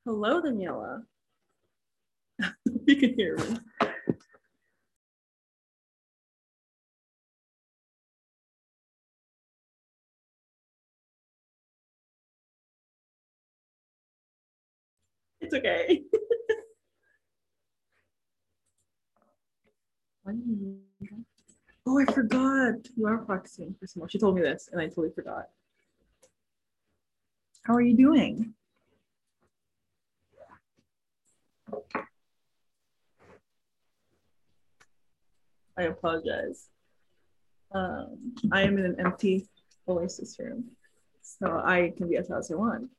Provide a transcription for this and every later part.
Hello, Daniela. You can hear me. It's okay. Oh, I forgot. You are practicing for some more. She told me this and I totally forgot. How are you doing? I apologize. I am in an empty Oasis room, so I can be as loud as I want.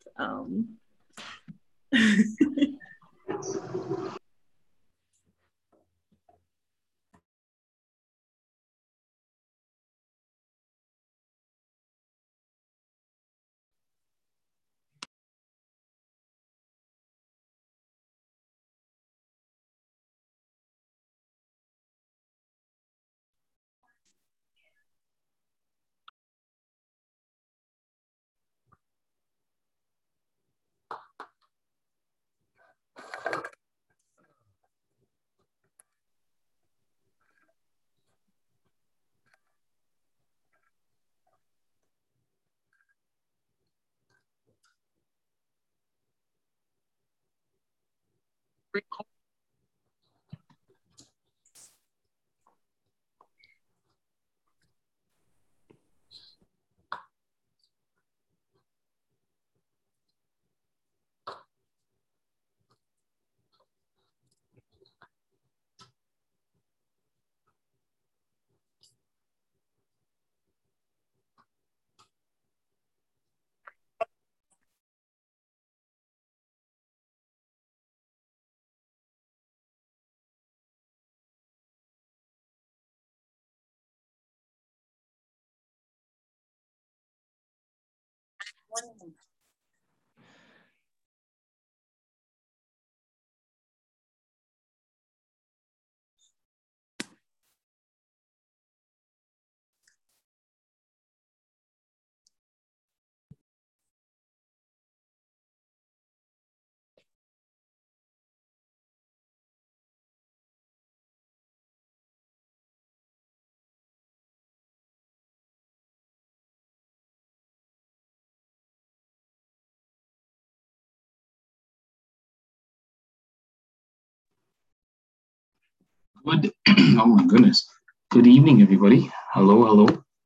Good. Oh my goodness. Good evening, everybody. Hello, hello.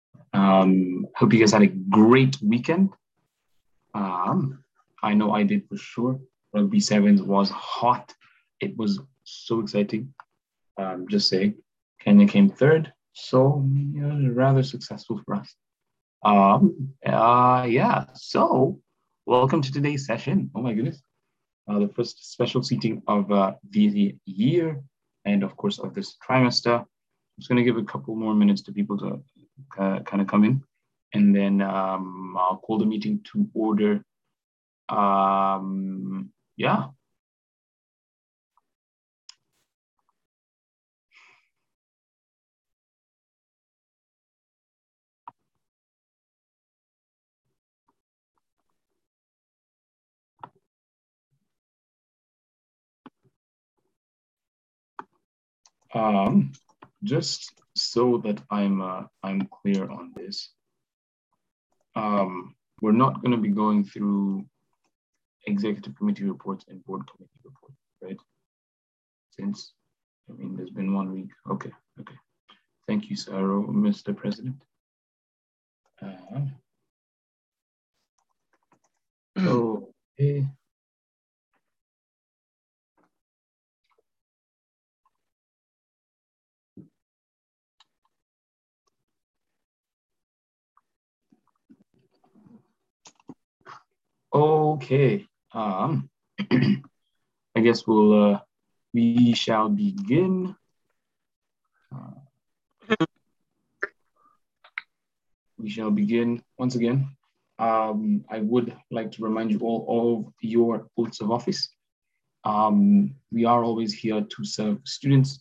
Hope you guys had a great weekend. Um, I know I did for sure. Rugby Sevens was hot. It was so exciting. Just saying, Kenya came third, so rather successful for us. Yeah. So, welcome to today's session. Oh my goodness. The first special seating of the year and, of course, of this trimester. I'm just going to give a couple more minutes to people to kind of come in, and then I'll call the meeting to order. Yeah. Just so that I'm clear on this, we're not going to be going through executive committee reports and board committee reports, right? Since there's been 1 week. Okay. Thank you, Sarah, Mr. President. Okay. Okay. I guess we shall begin. We shall begin once again. I would like to remind you all of your oaths of office. We are always here to serve students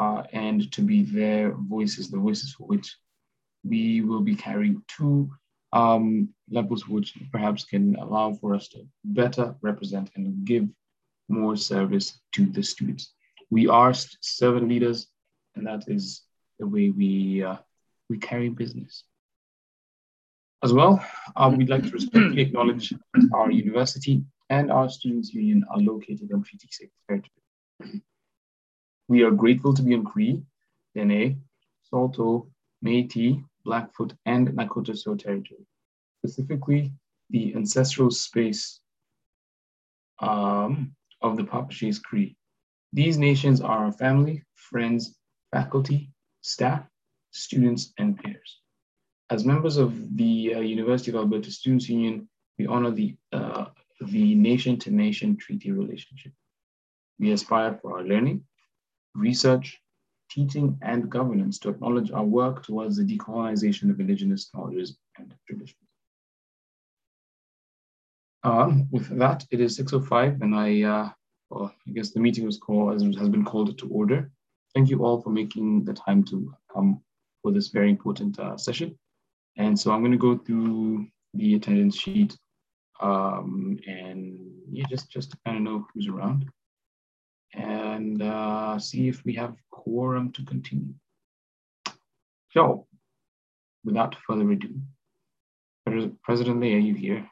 and to be their voices, the voices for which we will be carrying to levels which perhaps can allow for us to better represent and give more service to the students. We are servant leaders, and that is the way we carry business. As well, we'd like to respectfully acknowledge that our university and our students' union are located on Treaty 6 territory. We are grateful to be on Cree, Dene, Saulteaux, Métis, Blackfoot, and Nakota Sioux territory, specifically the ancestral space of the Papaches Cree. These nations are our family, friends, faculty, staff, students, and peers. As members of the University of Alberta Students' Union, we honor the nation-to-nation treaty relationship. We aspire for our learning, research, teaching, and governance to acknowledge our work towards the decolonization of Indigenous knowledges and traditions. With that, it is 6:05, and I guess the meeting has been called to order. Thank you all for making the time to come for this very important session. And so I'm going to go through the attendance sheet and yeah, just to kind of know who's around and see if we have quorum to continue. So without further ado, President Lee, are you here?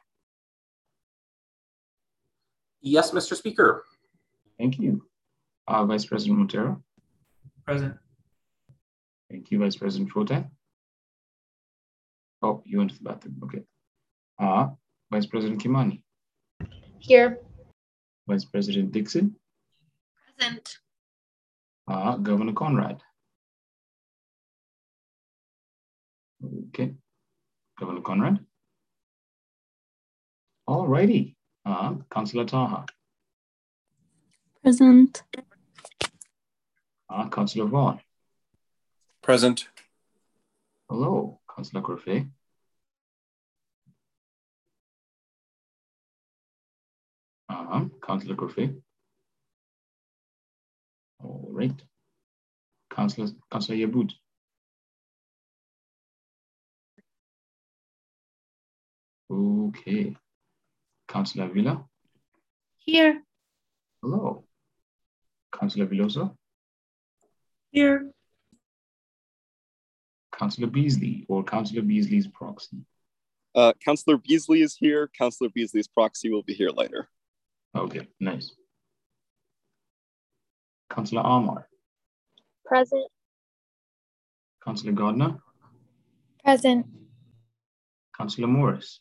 Yes, Mr. Speaker. Thank you. Vice President Montero? Present. Thank you, Vice President Forte. Oh, you went to the bathroom. Okay. Vice President Kimani. Here. Vice President Dixon. Present. Governor Conrad. Okay. Governor Conrad. All righty. Councillor Taha. Present. Councillor Vaughn. Present. Hello, Councillor Corfey. Councillor Corfey. All right. Councillor Yabud. Okay. Councillor Villa. Here. Hello. Councillor Villoso. Here. Councillor Beasley, or Councillor Beasley's proxy. Councillor Beasley is here. Councillor Beasley's proxy will be here later. Okay, nice. Councillor Amar. Present. Councillor Gardner. Present. Councillor Morris.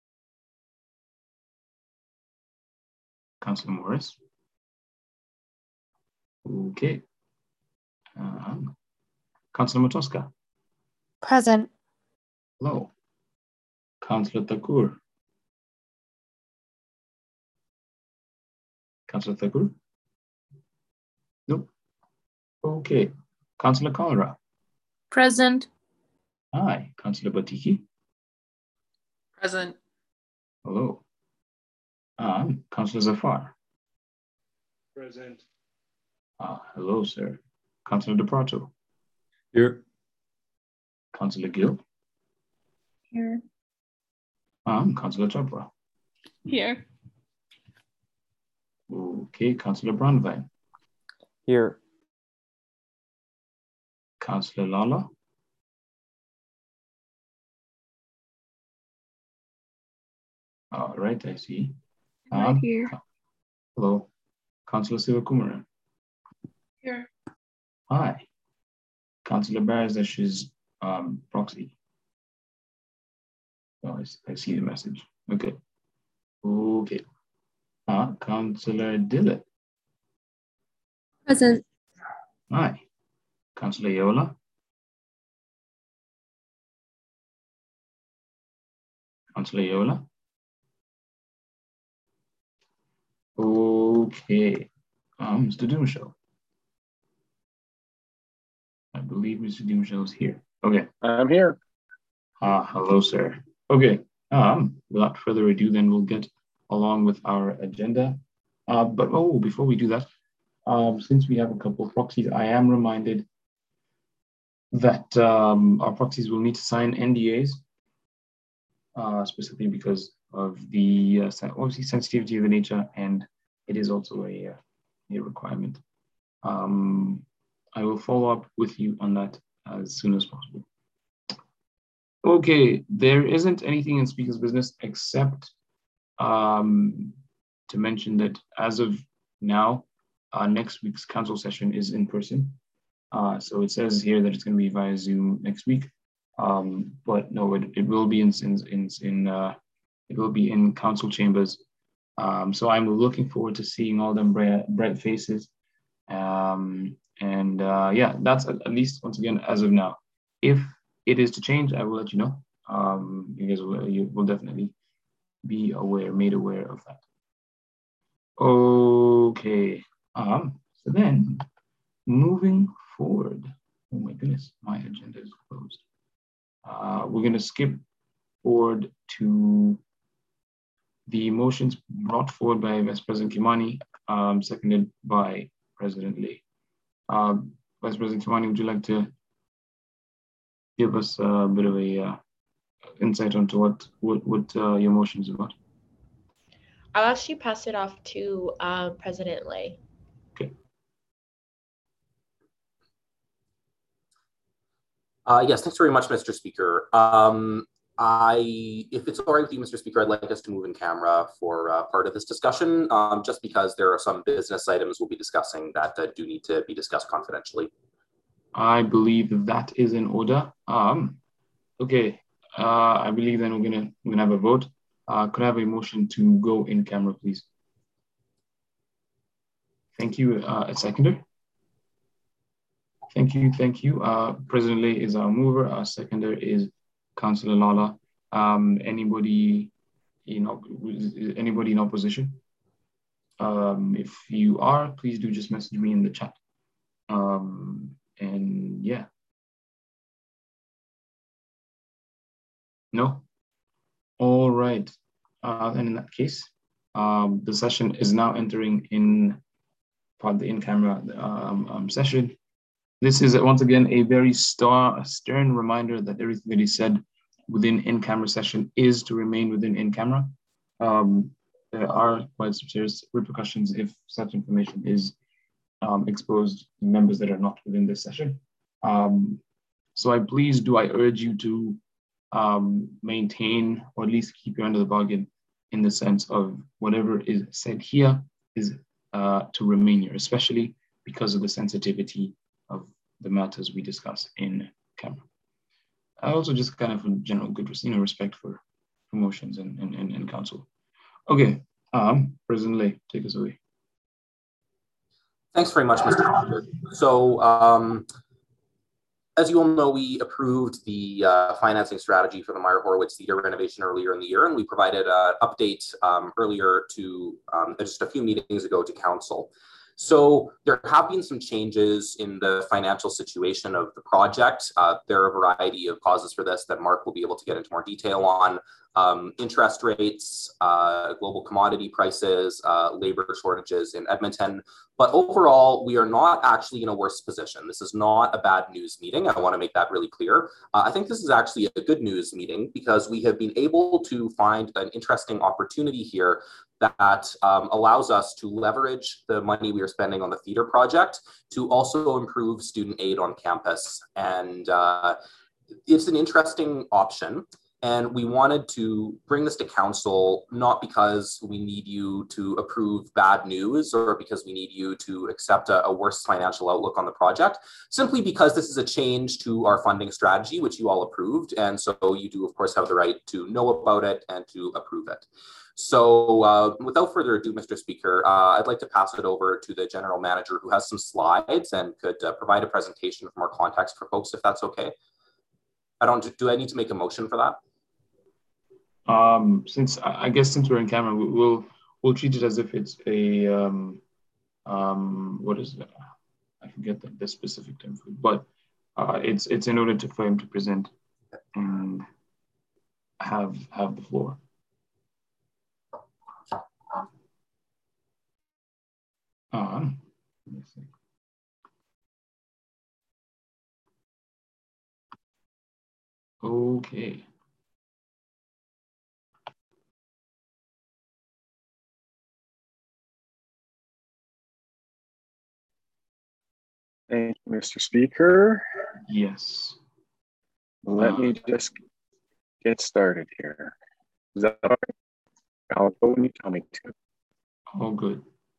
Councillor Morris. Okay. Councillor Matoska. Present. Hello. Councillor Thakur. Councillor Thakur? Nope. Okay. Councillor Kalra. Present. Hi. Councillor Batiki. Present. Hello. Councillor Zafar. Present. Hello, sir. Councillor De Prato. Here. Councillor Gill. Here. Councillor Chopra. Here. Okay, Councillor Brandwein. Here. Councillor Lala. All right, I see. Right here. Hello. Councillor Sivakumaran. Here. Hi. Councillor Barazesh's proxy. Oh, I see the message. Okay. Okay. Councillor Dillett. Present. Hi. Councillor Yola. Councillor Yola. Okay. Mr. Dumshow. I believe Mr. Dumshow is here. Okay. I'm here. Hello, sir. Okay. Without further ado, then we'll get along with our agenda. But before we do that, since we have a couple of proxies, I am reminded that our proxies will need to sign NDAs specifically because of the obviously sensitivity of the nature, and it is also a requirement. I will follow up with you on that as soon as possible. Okay, there isn't anything in speaker's business except to mention that as of now, next week's council session is in person. So it says here that it's going to be via Zoom next week, but no, it will be it will be in council chambers. So I'm looking forward to seeing all them bright faces. Yeah, that's at least once again as of now. If it is to change, I will let you know. You will definitely be made aware of that. Okay. So then moving forward. Oh my goodness, my agenda is closed. We're going to skip forward to the motions brought forward by Vice President Kimani, seconded by President Lee. Vice President Kimani, would you like to give us a bit of a insight onto what your motion is about? I'll actually pass it off to President Lay. Okay. Yes, thanks very much, Mr. Speaker. If it's all right with you, Mr. Speaker, I'd like us to move in camera for part of this discussion, just because there are some business items we'll be discussing that do need to be discussed confidentially. I believe that is in order. Okay. I believe then we're gonna have a vote. Could I have a motion to go in camera, please? Thank you. A seconder. Thank you. President Lay is our mover. Our seconder is Councillor Lala. Anybody in opposition? If you are, please do just message me in the chat. And yeah. No? All right. And in that case, the session is now entering in part the in-camera session. This is once again a very stern reminder that everything that is said within in-camera session is to remain within in-camera. There are quite serious repercussions if such information is exposed to members that are not within this session. So I urge you to maintain or at least keep your end of the bargain in the sense of whatever is said here is to remain here, especially because of the sensitivity of the matters we discuss in camera. Also just kind of a general good respect for promotions and council. Okay, President Lay, take us away. Thanks very much, Mr. Speaker. So, as you all know, we approved the financing strategy for the Meyer Horowitz Theatre renovation earlier in the year, and we provided an update earlier to just a few meetings ago to council. So there have been some changes in the financial situation of the project. There are a variety of causes for this that Mark will be able to get into more detail on. Interest rates, global commodity prices, labor shortages in Edmonton. But overall, we are not actually in a worse position. This is not a bad news meeting. I want to make that really clear. I think this is actually a good news meeting because we have been able to find an interesting opportunity here that allows us to leverage the money we are spending on the theater project to also improve student aid on campus. And it's an interesting option. And we wanted to bring this to council, not because we need you to approve bad news or because we need you to accept a worse financial outlook on the project, simply because this is a change to our funding strategy, which you all approved. And so you do, of course, have the right to know about it and to approve it. So without further ado, Mr. Speaker, I'd like to pass it over to the general manager who has some slides and could provide a presentation with more context for folks, if that's okay. Do I need to make a motion for that? Since we're in camera, we'll treat it as if it's a what is that? I forget the specific term for it, but it's in order for him to present and have the floor. Let me see. Okay. Thank you, Mr. Speaker. Yes. Let me just get started here. Is that all right? I'll go when you tell me to. All good.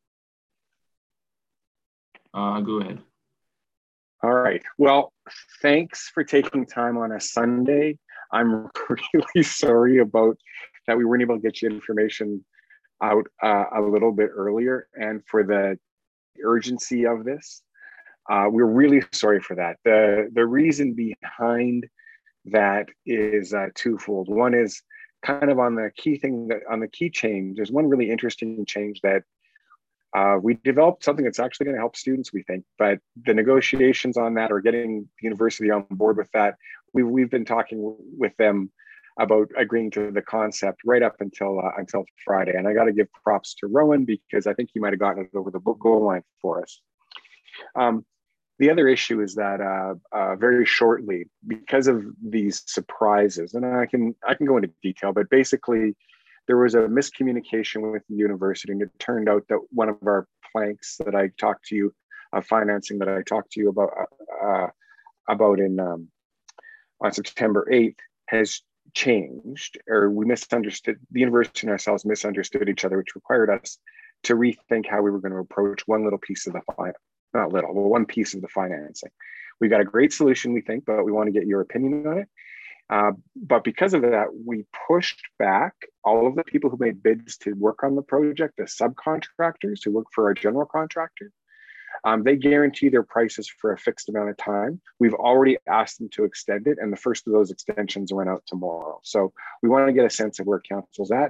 Go ahead. All right. Well, thanks for taking time on a Sunday. I'm really sorry about that we weren't able to get you information out a little bit earlier, and for the urgency of this. We're really sorry for that. The reason behind that is twofold. One is kind of on the key thing, that on the key change. There's one really interesting change that we developed something that's actually going to help students, we think, but the negotiations on that, or getting the university on board with that, we've been talking with them about agreeing to the concept right up until Friday. And I got to give props to Rowan, because I think he might have gotten it over the goal line for us. The other issue is that very shortly, because of these surprises, and I can go into detail, but basically there was a miscommunication with the university, and it turned out that one of our planks that I talked to you, financing that I talked to you about in on September 8th, has changed, or we misunderstood, the university and ourselves misunderstood each other, which required us to rethink how we were going to approach one little piece of the not little, but one piece of the financing. We got a great solution, we think, but we want to get your opinion on it. But because of that, we pushed back all of the people who made bids to work on the project, the subcontractors who work for our general contractor. They guarantee their prices for a fixed amount of time. We've already asked them to extend it, and the first of those extensions run out tomorrow. So we want to get a sense of where council's at.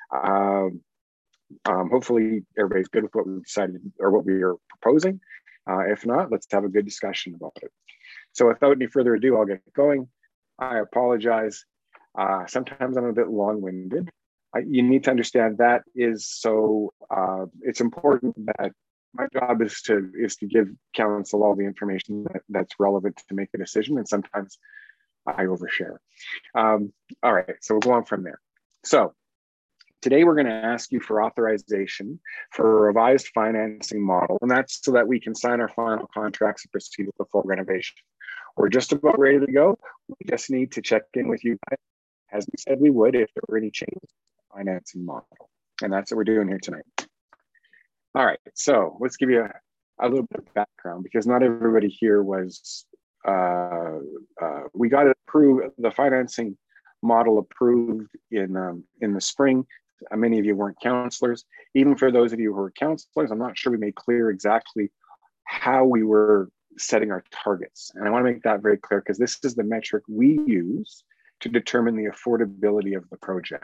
Hopefully everybody's good with what we decided, or what we are proposing. If not, let's have a good discussion about it. So without any further ado, I'll get going. I apologize. Sometimes I'm a bit long-winded. You need to understand that is so, it's important that my job is to give council all the information that's relevant to make a decision, and sometimes I overshare. All right, so we'll go on from there. So today we're going to ask you for authorization for a revised financing model, and that's so that we can sign our final contracts and proceed with the full renovation. We're just about ready to go. We just need to check in with you guys, as we said we would, if there were any changes to the financing model. And that's what we're doing here tonight. All right, so let's give you a little bit of background, because not everybody here was, we got it approved, the financing model approved in the spring. Many of you weren't counselors. Even for those of you who were counselors, I'm not sure we made clear exactly how we were setting our targets. And I want to make that very clear, because this is the metric we use to determine the affordability of the project.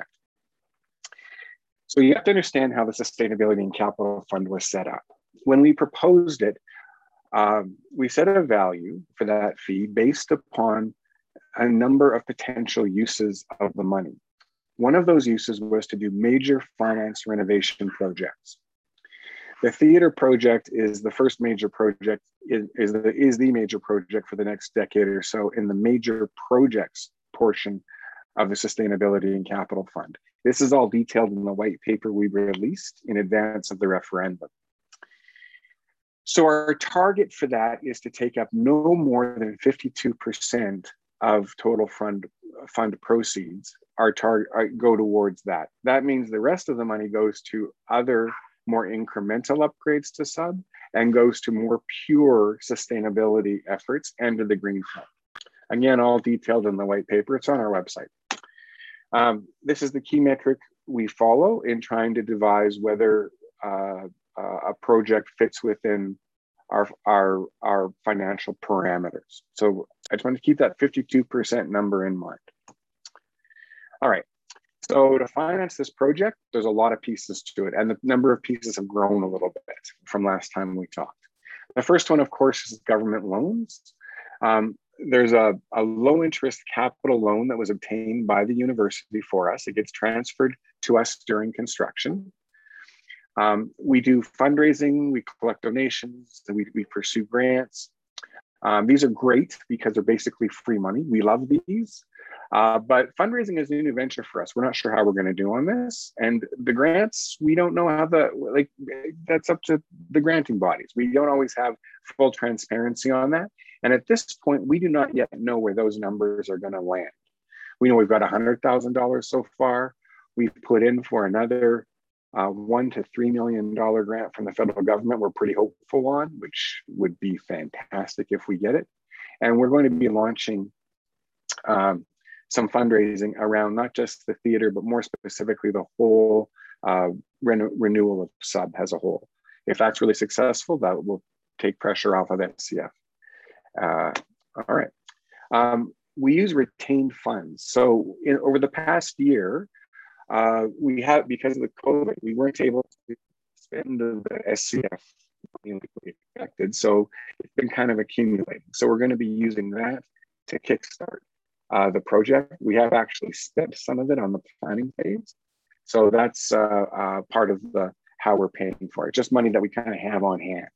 So you have to understand how the Sustainability and Capital Fund was set up. When we proposed it, we set a value for that fee based upon a number of potential uses of the money. One of those uses was to do major finance renovation projects. The theater project is the first major project, is the major project for the next decade or so in the major projects portion of the Sustainability and Capital Fund. This is all detailed in the white paper we released in advance of the referendum. So our target for that is to take up no more than 52% of total fund proceeds. Our target go towards that. That means the rest of the money goes to other more incremental upgrades to sub, and goes to more pure sustainability efforts and to the Green Fund. Again, all detailed in the white paper. It's on our website. This is the key metric we follow in trying to devise whether a project fits within our financial parameters. So I just want to keep that 52% number in mind. All right. So to finance this project, there's a lot of pieces to it, and the number of pieces have grown a little bit from last time we talked. The first one, of course, is government loans. There's a low interest capital loan that was obtained by the university for us. It gets transferred to us during construction. We do fundraising, we collect donations, and we pursue grants. These are great because they're basically free money. We love these. But fundraising is a new venture for us. We're not sure how we're going to do on this. And the grants, we don't know how that's up to the granting bodies. We don't always have full transparency on that. And at this point, we do not yet know where those numbers are going to land. We know we've got $100,000 so far. We've put in for another $1 to $3 million grant from the federal government we're pretty hopeful on, which would be fantastic if we get it. And we're going to be launching some fundraising around not just the theater, but more specifically the whole renewal of sub as a whole. If that's really successful, that will take pressure off of SCF. All right. We use retained funds. So over the past year, we have, because of the COVID, we weren't able to spend the SCF like we expected. So it's been kind of accumulating. So we're going to be using that to kickstart the project. We have actually spent some of it on the planning phase. So that's part of how we're paying for it, just money that we kind of have on hand.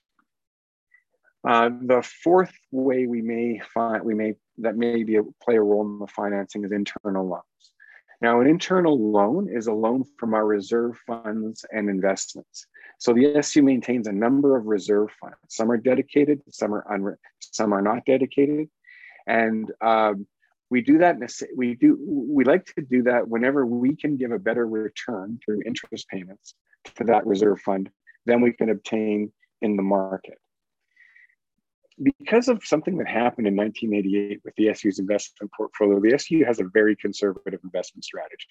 The fourth way that may play a role in the financing is internal loans. Now, an internal loan is a loan from our reserve funds and investments. So the SU maintains a number of reserve funds. Some are dedicated, some are not dedicated, and we do that. We like to do that whenever we can give a better return through interest payments to that reserve fund than we can obtain in the market. Because of something that happened in 1988 with the SU's investment portfolio, the SU has a very conservative investment strategy.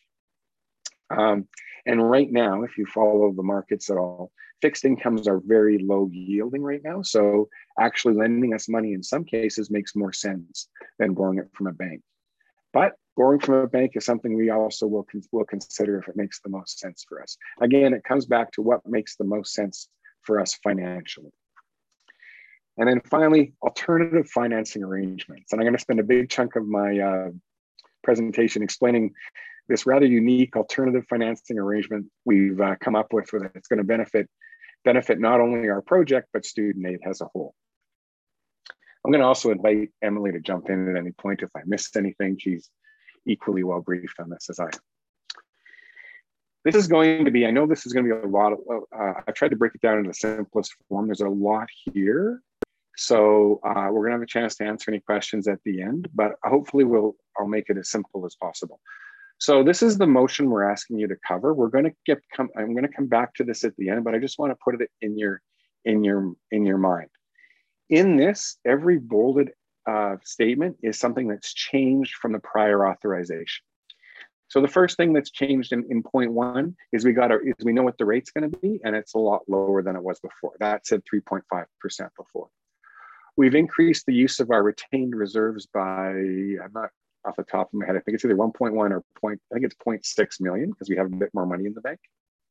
And right now, if you follow the markets at all, fixed incomes are very low yielding right now. So actually lending us money in some cases makes more sense than borrowing it from a bank. But borrowing from a bank is something we also will consider if it makes the most sense for us. Again, it comes back to what makes the most sense for us financially. And then finally, alternative financing arrangements. And I'm going to spend a big chunk of my presentation explaining this rather unique alternative financing arrangement we've come up with it's going to benefit not only our project, but student aid as a whole. I'm going to also invite Emily to jump in at any point if I missed anything. She's equally well briefed on this as I am. This is going to be, I know this is going to be a lot of, I've tried to break it down in the simplest form. There's a lot here. So we're going to have a chance to answer any questions at the end, but hopefully I'll make it as simple as possible. So this is the motion we're asking you to cover. I'm going to come back to this at the end, but I just want to put it in your mind. In this, every bolded statement is something that's changed from the prior authorization. So the first thing that's changed in point one is we know what the rate's going to be, and it's a lot lower than it was before. That said 3.5% before. We've increased the use of our retained reserves by, I'm not off the top of my head, I think it's either 1.1 or I think it's 0.6 million because we have a bit more money in the bank.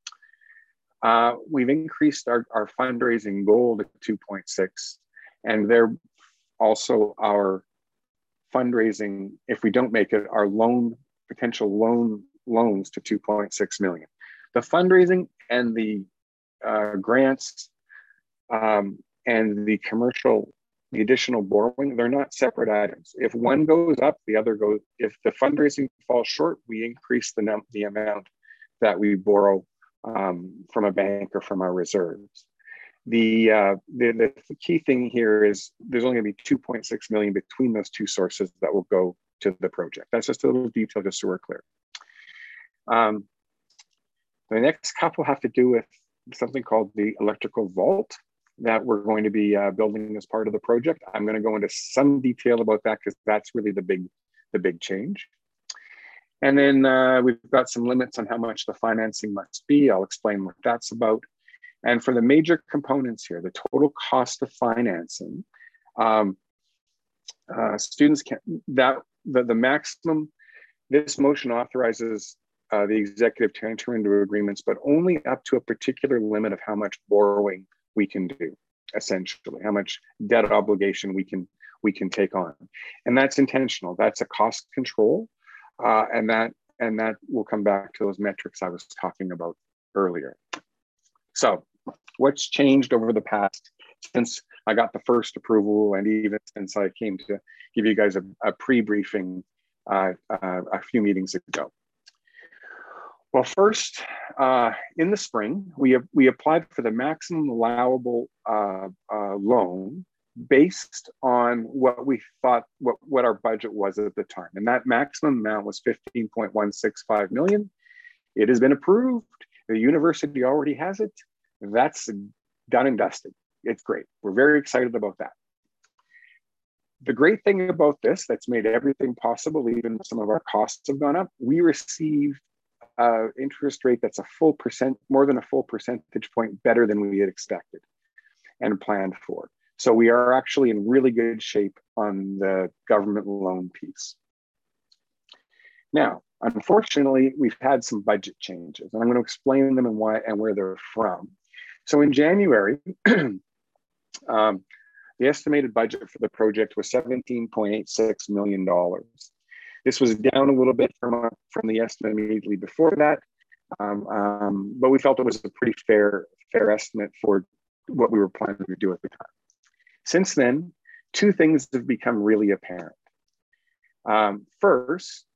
We've increased our fundraising goal to 2.6, and they're also our fundraising, if we don't make it, our potential loans to 2.6 million. The fundraising and the grants and the additional borrowing, they're not separate items. If one goes up, the other goes. If the fundraising falls short, we increase the amount that we borrow from a bank or from our reserves. The key thing here is there's only going to be 2.6 million between those two sources that will go to the project. That's just a little detail, just so we're clear. The next couple have to do with something called the electrical vault that we're going to be building as part of the project. I'm going to go into some detail about that because that's really the big change. And then we've got some limits on how much the financing must be. I'll explain what that's about. And for the major components here, the total cost of financing, students can, the maximum, this motion authorizes the executive to enter into agreements, but only up to a particular limit of how much borrowing we can do, essentially, how much debt obligation we can take on. And that's intentional. That's a cost control. And that will come back to those metrics I was talking about earlier. So what's changed over the past, since I got the first approval and even since I came to give you guys a pre-briefing a few meetings ago. Well, first, in the spring, we applied for the maximum allowable loan based on what we thought, what our budget was at the time. And that maximum amount was 15.165 million. It has been approved. The university already has it. That's done and dusted. It's great. We're very excited about that. The great thing about this that's made everything possible, even some of our costs have gone up, we received interest rate that's more than a full percentage point better than we had expected and planned for. So we are actually in really good shape on the government loan piece. Now, unfortunately, we've had some budget changes, and I'm going to explain them and why and where they're from. So in January, the estimated budget for the project was $17.86 million. This was down a little bit from the estimate immediately before that, but we felt it was a pretty fair estimate for what we were planning to do at the time. Since then, two things have become really apparent. First,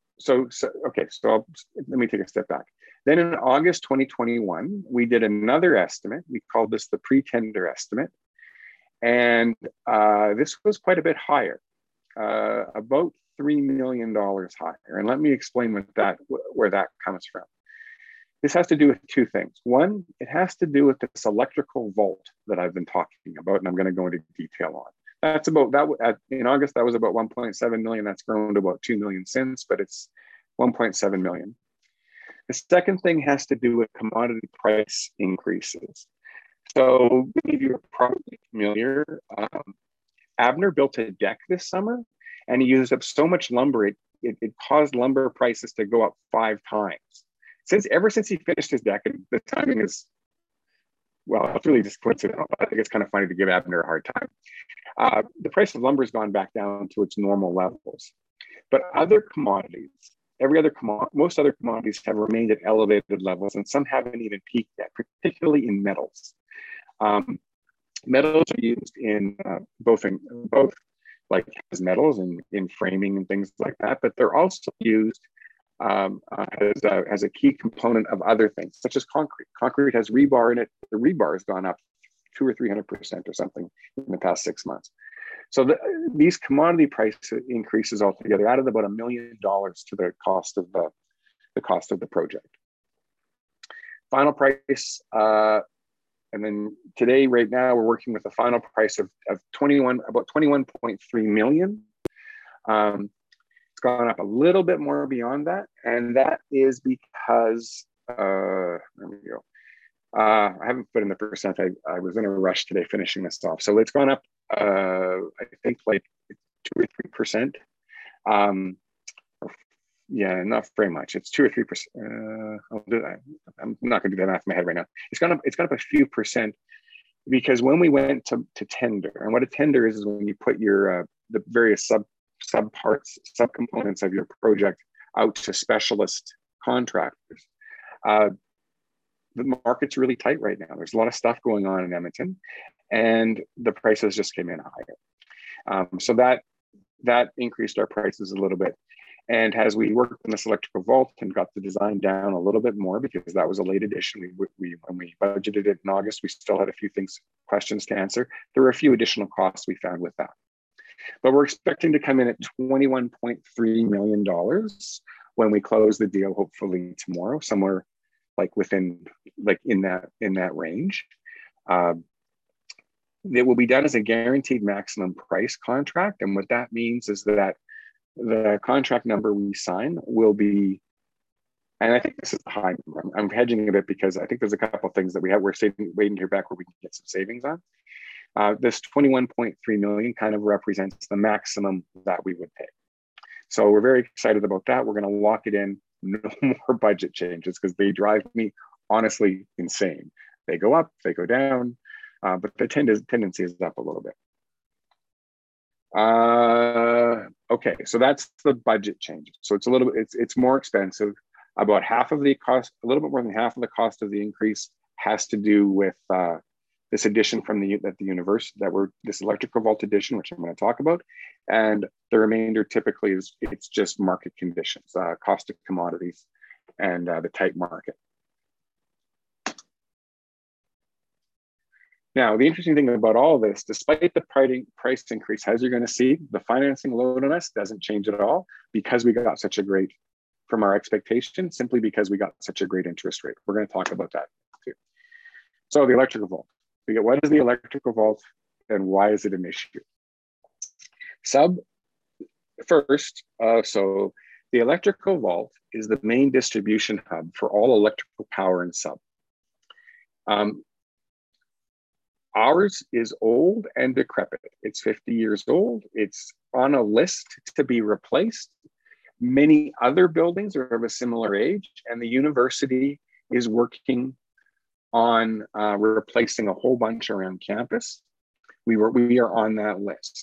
let me take a step back. Then in August 2021, we did another estimate. We called this the pre-tender estimate. And this was quite a bit higher, about $3 million higher. And let me explain where that comes from. This has to do with two things. One, it has to do with this electrical vault that I've been talking about, and I'm going to go into detail on. That's about that. In August, that was about 1.7 million. That's grown to about 2 million since, but it's 1.7 million. The second thing has to do with commodity price increases. So many of you are probably familiar. Abner built a deck this summer, and he used up so much lumber, it caused lumber prices to go up 5 times. Ever since he finished his deck, and the timing is, well, it's really just coincidental. I think it's kind of funny to give Abner a hard time. The price of lumber has gone back down to its normal levels. But other commodities, most other commodities have remained at elevated levels, and some haven't even peaked yet, particularly in metals. Metals are used in both like as metals and in framing and things like that, but they're also used as a key component of other things, such as concrete. Concrete has rebar in it. The rebar has gone up 200 or 300% or something in the past 6 months. So these commodity price increases altogether added about $1 million to the cost of the project. Final price, and then today, right now, we're working with a final price of about 21.3 million. It's gone up a little bit more beyond that, and that is because there we go. I haven't put in the percent. I was in a rush today finishing this off, so it's gone up. I think like 2 or 3%. Yeah, not very much. It's 2 or 3%. I'm not going to do that math in my head right now. It's gone up a few percent because when we went to tender, and what a tender is when you put your the various subcomponents of your project out to specialist contractors. The market's really tight right now. There's a lot of stuff going on in Edmonton, and the prices just came in higher. So that increased our prices a little bit. And as we worked on this electrical vault and got the design down a little bit more, because that was a late addition, when we budgeted it in August, we still had a few questions to answer. There were a few additional costs we found with that. But we're expecting to come in at $21.3 million when we close the deal, hopefully tomorrow, somewhere like in that range. It will be done as a guaranteed maximum price contract. And what that means is that the contract number we sign will be, and I think this is a high number. I'm hedging a bit because I think there's a couple of things that we're waiting to hear back where we can get some savings on. This 21.3 million kind of represents the maximum that we would pay. So we're very excited about that. We're going to lock it in. No more budget changes because they drive me honestly insane. They go up, they go down, but the tendency is up a little bit. Okay, so that's the budget change. So it's a little bit, it's more expensive. About half of the cost, a little bit more than half of the cost of the increase has to do with this edition from the universe this electrical vault edition, which I'm going to talk about, and the remainder typically it's just market conditions, cost of commodities, and the tight market. Now, the interesting thing about all this, despite the price increase, as you're going to see, the financing load on us doesn't change at all because we got such a great, from our expectation, simply because we got such a great interest rate. We're going to talk about that too. So the electrical vault. What is the electrical vault and why is it an issue? First, so the electrical vault is the main distribution hub for all electrical power in sub. Ours is old and decrepit. It's 50 years old. It's on a list to be replaced. Many other buildings are of a similar age, and the university is working on replacing a whole bunch around campus. We are on that list.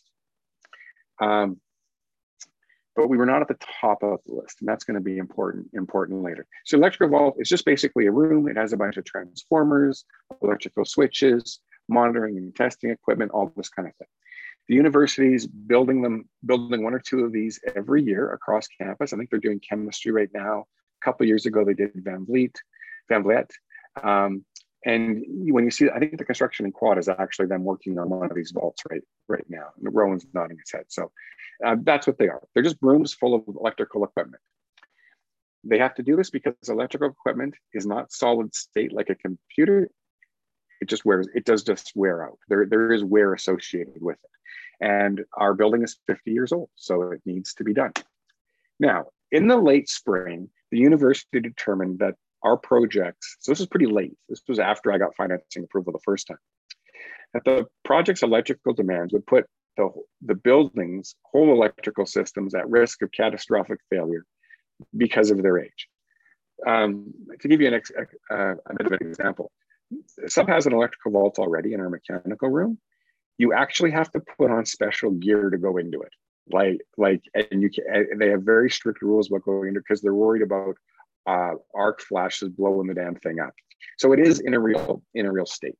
But we were not at the top of the list, and that's going to be important later. So electrical vault is just basically a room. It has a bunch of transformers, electrical switches, monitoring and testing equipment, all this kind of thing. The university's building one or two of these every year across campus. I think they're doing chemistry right now. A couple of years ago, they did Van Vliet. And when you see, I think the construction in Quad is actually them working on one of these vaults right now. And Rowan's nodding his head. So that's what they are. They're just rooms full of electrical equipment. They have to do this because electrical equipment is not solid state like a computer. It does just wear out. There is wear associated with it. And our building is 50 years old, so it needs to be done. Now, in the late spring, the university determined that our projects, so this is pretty late. This was after I got financing approval the first time, that the project's electrical demands would put the building's whole electrical systems at risk of catastrophic failure because of their age. To give you a bit of an example, Sub has an electrical vault already in our mechanical room. You actually have to put on special gear to go into it. And they have very strict rules about going into it because they're worried about arc flashes blowing the damn thing up. So it is in a real state.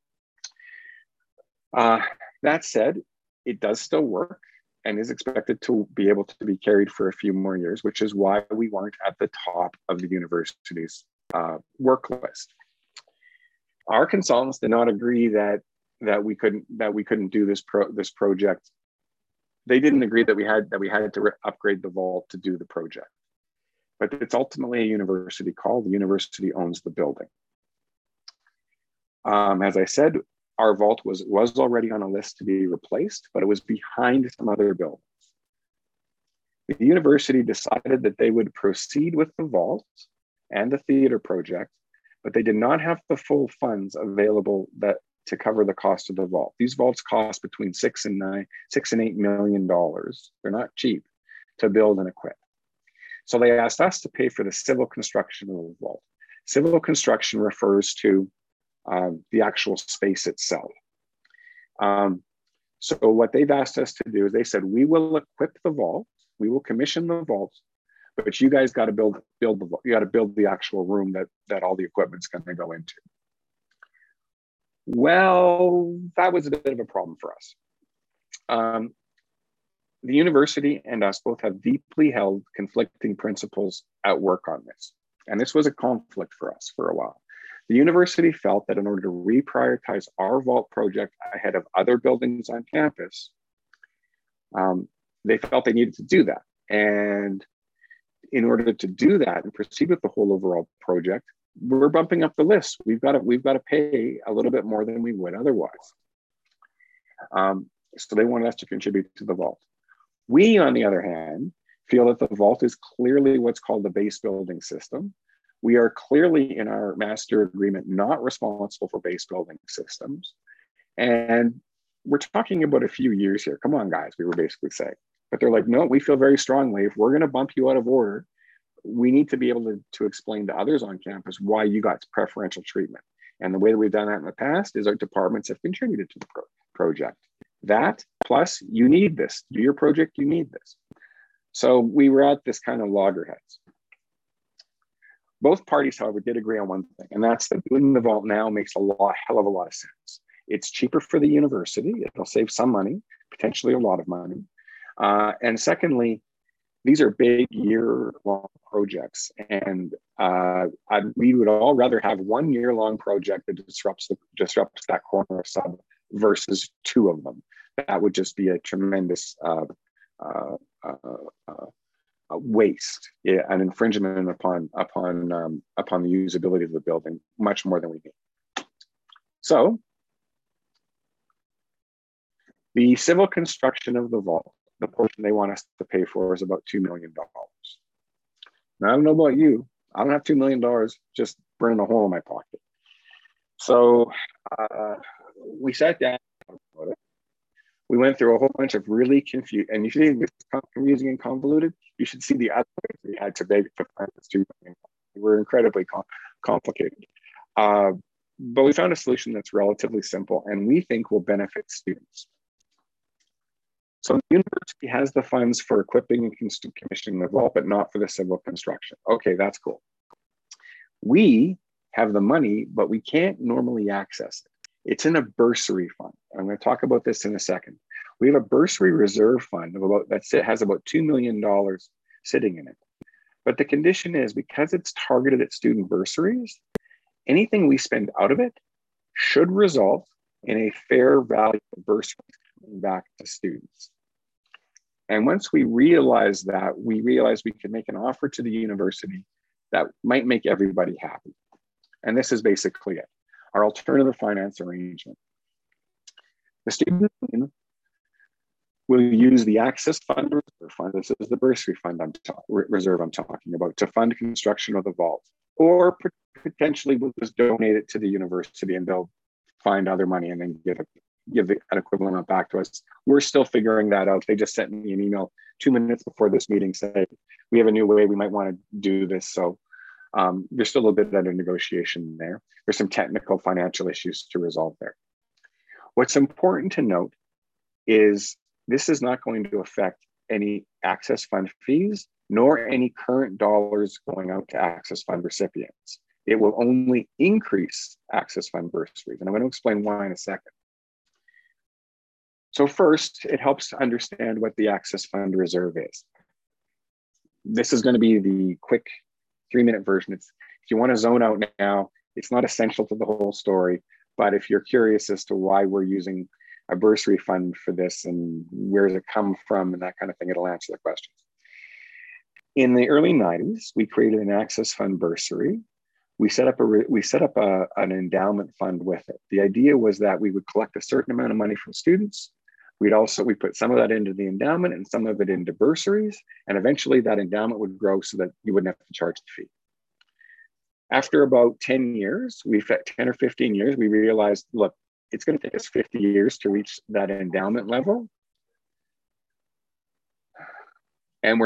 That said, it does still work and is expected to be able to be carried for a few more years, which is why we weren't at the top of the university's work list. Our consultants did not agree that we couldn't do this project. They didn't agree that we had to upgrade the vault to do the project. But it's ultimately a university call. The university owns the building. As I said, our vault was already on a list to be replaced, but it was behind some other buildings. The university decided that they would proceed with the vault and the theater project, but they did not have the full funds available to cover the cost of the vault. These vaults cost between $6 and $8 million. They're not cheap to build and equip. So they asked us to pay for the civil construction of the vault. Civil construction refers to the actual space itself. So what they've asked us to do is they said, we will equip the vault, we will commission the vault, but you guys got to build the vault. You got to build the actual room that all the equipment's going to go into. Well, that was a bit of a problem for us. The university and us both have deeply held conflicting principles at work on this. And this was a conflict for us for a while. The university felt that in order to reprioritize our vault project ahead of other buildings on campus, they felt they needed to do that. And in order to do that and proceed with the whole overall project, we're bumping up the list. We've got to pay a little bit more than we would otherwise. So they wanted us to contribute to the vault. We, on the other hand, feel that the vault is clearly what's called the base building system. We are clearly in our master agreement not responsible for base building systems. And we're talking about a few years here. Come on, guys, we were basically saying. But they're like, no, we feel very strongly if we're going to bump you out of order, we need to be able to explain to others on campus why you got preferential treatment. And the way that we've done that in the past is our departments have contributed to the project. That plus you need this. To do your project, you need this. So we were at this kind of loggerheads. Both parties, however, did agree on one thing, and that's that doing the vault now makes hell of a lot of sense. It's cheaper for the university. It'll save some money, potentially a lot of money. And secondly, these are big year-long projects, and we would all rather have 1 year-long project that disrupts that corner of sub versus 2 of them. That would just be a tremendous waste, an infringement upon the usability of the building, much more than we need. So, the civil construction of the vault, the portion they want us to pay for, is about $2 million. Now, I don't know about you. I don't have $2 million just burning a hole in my pocket. So we sat down about it. We went through a whole bunch of really confused, and if you think it's confusing and convoluted, you should see the other ways we had to beg to find this $2 million. They were incredibly complicated. But we found a solution that's relatively simple and we think will benefit students. So the university has the funds for equipping and commissioning the vault, but not for the civil construction. Okay, that's cool. We have the money, but we can't normally access it. It's in a bursary fund. I'm going to talk about this in a second. We have a bursary reserve fund of has about $2 million sitting in it. But the condition is, because it's targeted at student bursaries, anything we spend out of it should result in a fair value of bursaries back to students. And once we realize that, we realize we can make an offer to the university that might make everybody happy. And this is basically it, our alternative finance arrangement. The student will use the Access Fund Reserve Fund, this is the bursary fund reserve I'm talking about, to fund construction of the vault, or potentially we'll just donate it to the university and they'll find other money and then give an equivalent amount back to us. We're still figuring that out. They just sent me an email 2 minutes before this meeting saying, we have a new way we might want to do this. So there's still a little bit of negotiation there. There's some technical financial issues to resolve there. What's important to note is this is not going to affect any Access Fund fees, nor any current dollars going out to Access Fund recipients. It will only increase Access Fund bursaries. And I'm going to explain why in a second. So first, it helps to understand what the Access Fund Reserve is. This is going to be the quick 3-minute version. If you want to zone out now, it's not essential to the whole story, but if you're curious as to why we're using a bursary fund for this and where does it come from and that kind of thing, it'll answer the questions. In the early 90s, we created an Access Fund bursary. We set up an endowment fund with it. The idea was that we would collect a certain amount of money from students. We put some of that into the endowment and some of it into bursaries, and eventually that endowment would grow so that you wouldn't have to charge the fee. After about 10 years, 10 or 15 years, we realized, look, it's going to take us 50 years to reach that endowment level. And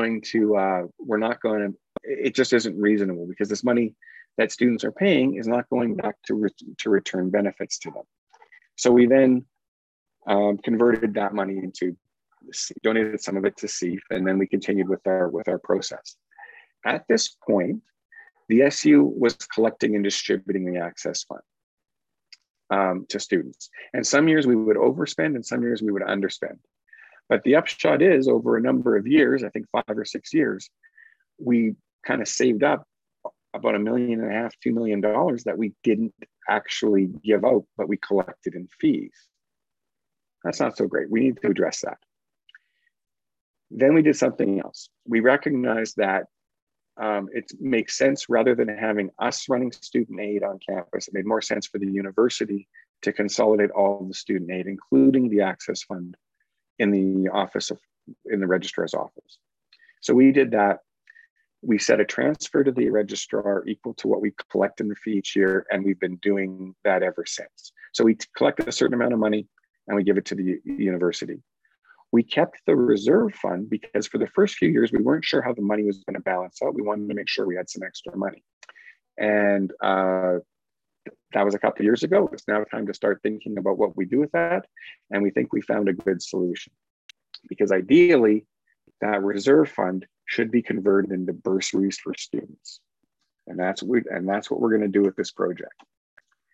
it just isn't reasonable because this money that students are paying is not going back to return benefits to them. So we then converted that money donated some of it to CEIF, and then we continued with our process. At this point, the SU was collecting and distributing the Access Fund to students. And some years we would overspend and some years we would underspend. But the upshot is, over a number of years, I think 5 or 6 years, we kind of saved up about $1.5 million, $2 million that we didn't actually give out, but we collected in fees. That's not so great. We need to address that. Then we did something else. We recognized that it makes sense, rather than having us running student aid on campus, it made more sense for the university to consolidate all of the student aid, including the Access Fund, in the registrar's office. So we did that. We set a transfer to the registrar equal to what we collect in the fee each year, and we've been doing that ever since. So we collect a certain amount of money and we give it to the university. We kept the reserve fund because for the first few years, we weren't sure how the money was going to balance out. We wanted to make sure we had some extra money. And that was a couple of years ago. It's now time to start thinking about what we do with that. And we think we found a good solution, because ideally that reserve fund should be converted into bursaries for students. And that's what we're going to do with this project.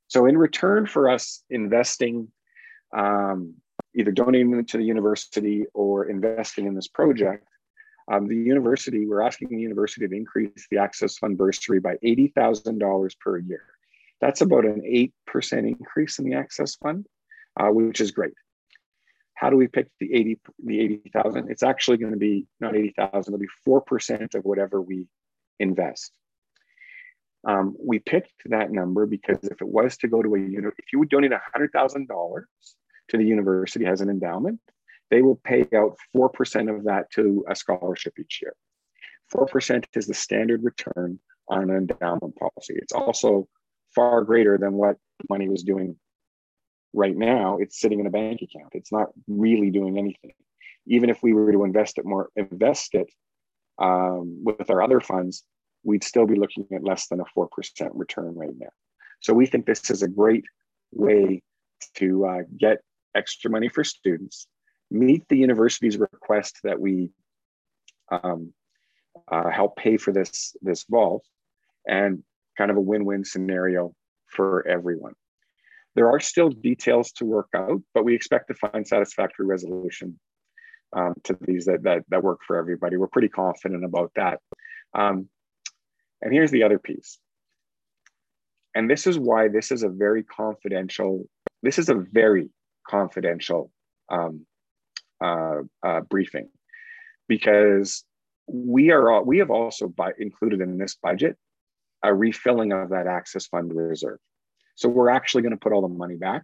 So in return for us investing, either donating it to the university or investing in this project, we're asking the university to increase the Access Fund bursary by $80,000 per year. That's about an 8% increase in the Access Fund, which is great. How do we pick the 80,000? It's actually going to be not 80,000, it'll be 4% of whatever we invest. We picked that number because if it was to go to if you would donate $100,000 to the university as an endowment, they will pay out 4% of that to a scholarship each year. 4% is the standard return on an endowment policy. It's also far greater than what money was doing right now. It's sitting in a bank account. It's not really doing anything. Even if we were to invest it with our other funds, we'd still be looking at less than a 4% return right now. So we think this is a great way to get extra money for students, meet the university's request that we help pay for this vault, and kind of a win-win scenario for everyone. There are still details to work out, but we expect to find satisfactory resolution to these that work for everybody. We're pretty confident about that. And here's the other piece. And this is why this is a very confidential briefing, because we have also included in this budget a refilling of that Access Fund reserve. So we're actually going to put all the money back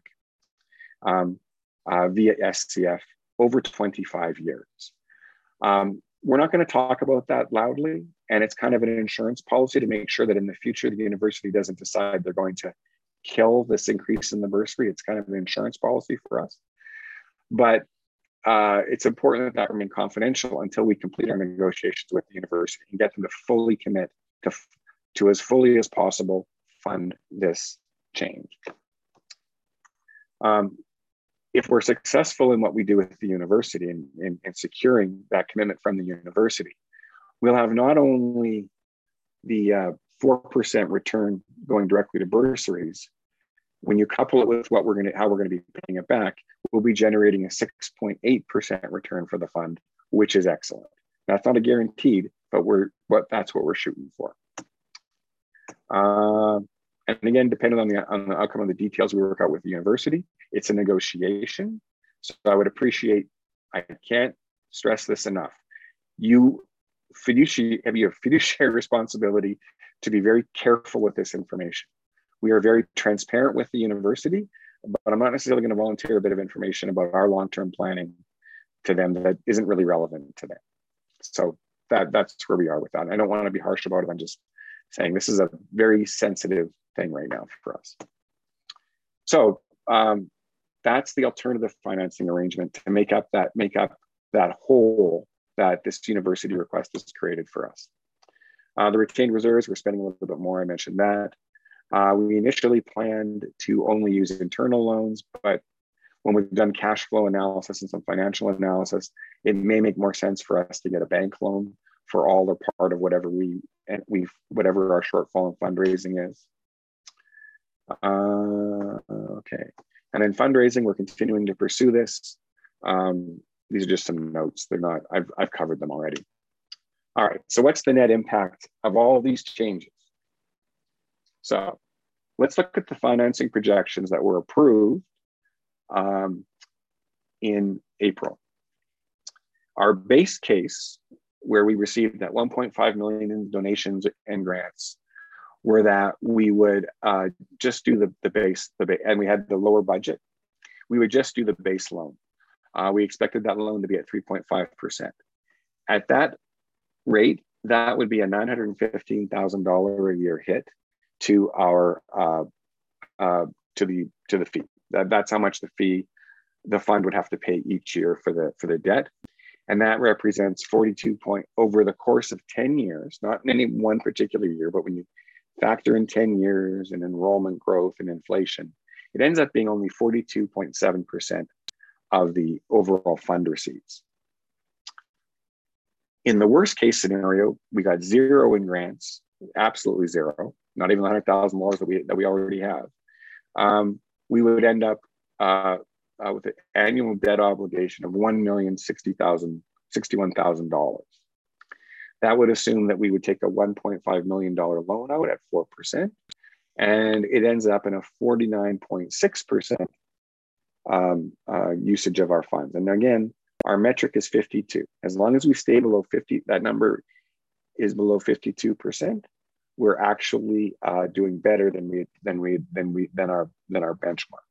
via SCF over 25 years. We're not going to talk about that loudly, and it's kind of an insurance policy to make sure that in the future the university doesn't decide they're going to kill this increase in the bursary. It's kind of an insurance policy for us. But it's important that remain confidential until we complete our negotiations with the university and get them to fully commit to as fully as possible fund this change. If we're successful in what we do with the university and securing that commitment from the university, we'll have not only the 4% return going directly to bursaries. When you couple it with how we're going to be paying it back, we'll be generating a 6.8% return for the fund, which is excellent. That's not a guaranteed, but that's what we're shooting for. And again, depending on the outcome of the details we work out with the university, it's a negotiation. So I can't stress this enough. You have a fiduciary responsibility to be very careful with this information. We are very transparent with the university, but I'm not necessarily going to volunteer a bit of information about our long-term planning to them that isn't really relevant to them. So that's where we are with that. I don't want to be harsh about it. I'm just saying this is a very sensitive thing right now for us. So that's the alternative financing arrangement to make up that hole that this university request has created for us. The retained reserves, we're spending a little bit more. I mentioned that. We initially planned to only use internal loans, but when we've done cash flow analysis and some financial analysis, it may make more sense for us to get a bank loan for all or part of whatever whatever our shortfall in fundraising is. Okay, and in fundraising, we're continuing to pursue this. These are just some notes. They're not. I've covered them already. All right. So what's the net impact of all these changes? So let's look at the financing projections that were approved in April. Our base case, where we received that 1.5 million in donations and grants, were that we would just do the base, and we had the lower budget. We would just do the base loan. We expected that loan to be at 3.5%. At that rate, that would be a $915,000 a year hit to our to the fee. That's how much the fund would have to pay each year for the debt, and that represents 42 over the course of 10 years, not in any one particular year, but when you factor in 10 years and enrollment growth and inflation, it ends up being only 42.7% of the overall fund receipts. In the worst case scenario, we got zero in grants, absolutely zero, not even $100,000 that we already have. we would end up with an annual debt obligation of $1,061,000. That would assume that we would take a $1.5 million loan out at 4%, and it ends up in a 49.6% usage of our funds. And again, our metric is 52. As long as we stay below 50, that number is below 52%, we're actually doing better than our benchmark.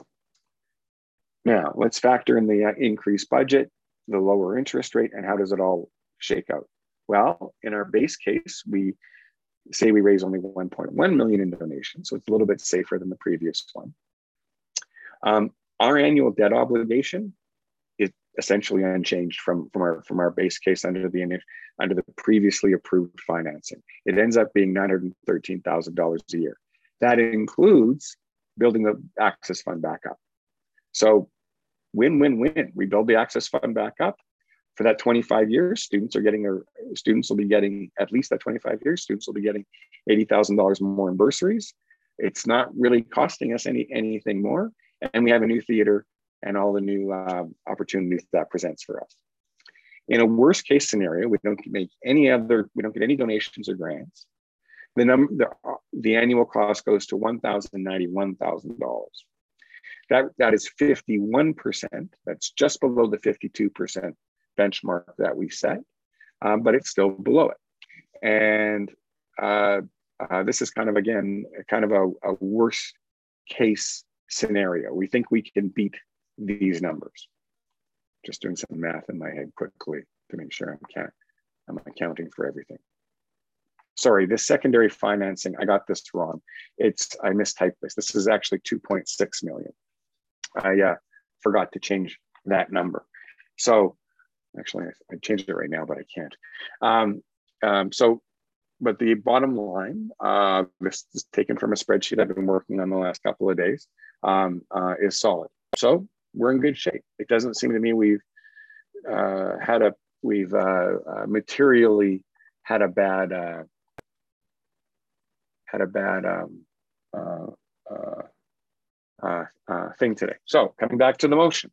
Now, let's factor in the increased budget, the lower interest rate, and how does it all shake out? Well, in our base case, we say we raise only 1.1 million in donations, so it's a little bit safer than the previous one. Our annual debt obligation is essentially unchanged from our base case under the previously approved financing. It ends up being $913,000 a year. That includes building the Access Fund back up. So win-win-win. We build the Access Fund back up. For that 25 years, students will be getting at least that 25 years. Students will be getting $80,000 more in bursaries. It's not really costing us anything more, and we have a new theater and all the new opportunities that presents for us. In a worst case scenario, we don't get any donations or grants. The annual cost goes to $1,091,000. That is 51%. That's just below the 52% benchmark that we set, but it's still below it. And this is kind of a worst case scenario. We think we can beat these numbers. Just doing some math in my head quickly to make sure I'm accounting for everything. Sorry, this secondary financing, I got this wrong. I mistyped this. This is actually 2.6 million. I forgot to change that number. So actually, I changed it right now, but I can't. But the bottom line, this is taken from a spreadsheet I've been working on the last couple of days, is solid. So we're in good shape. It doesn't seem to me we've materially had a bad thing today. So coming back to the motion.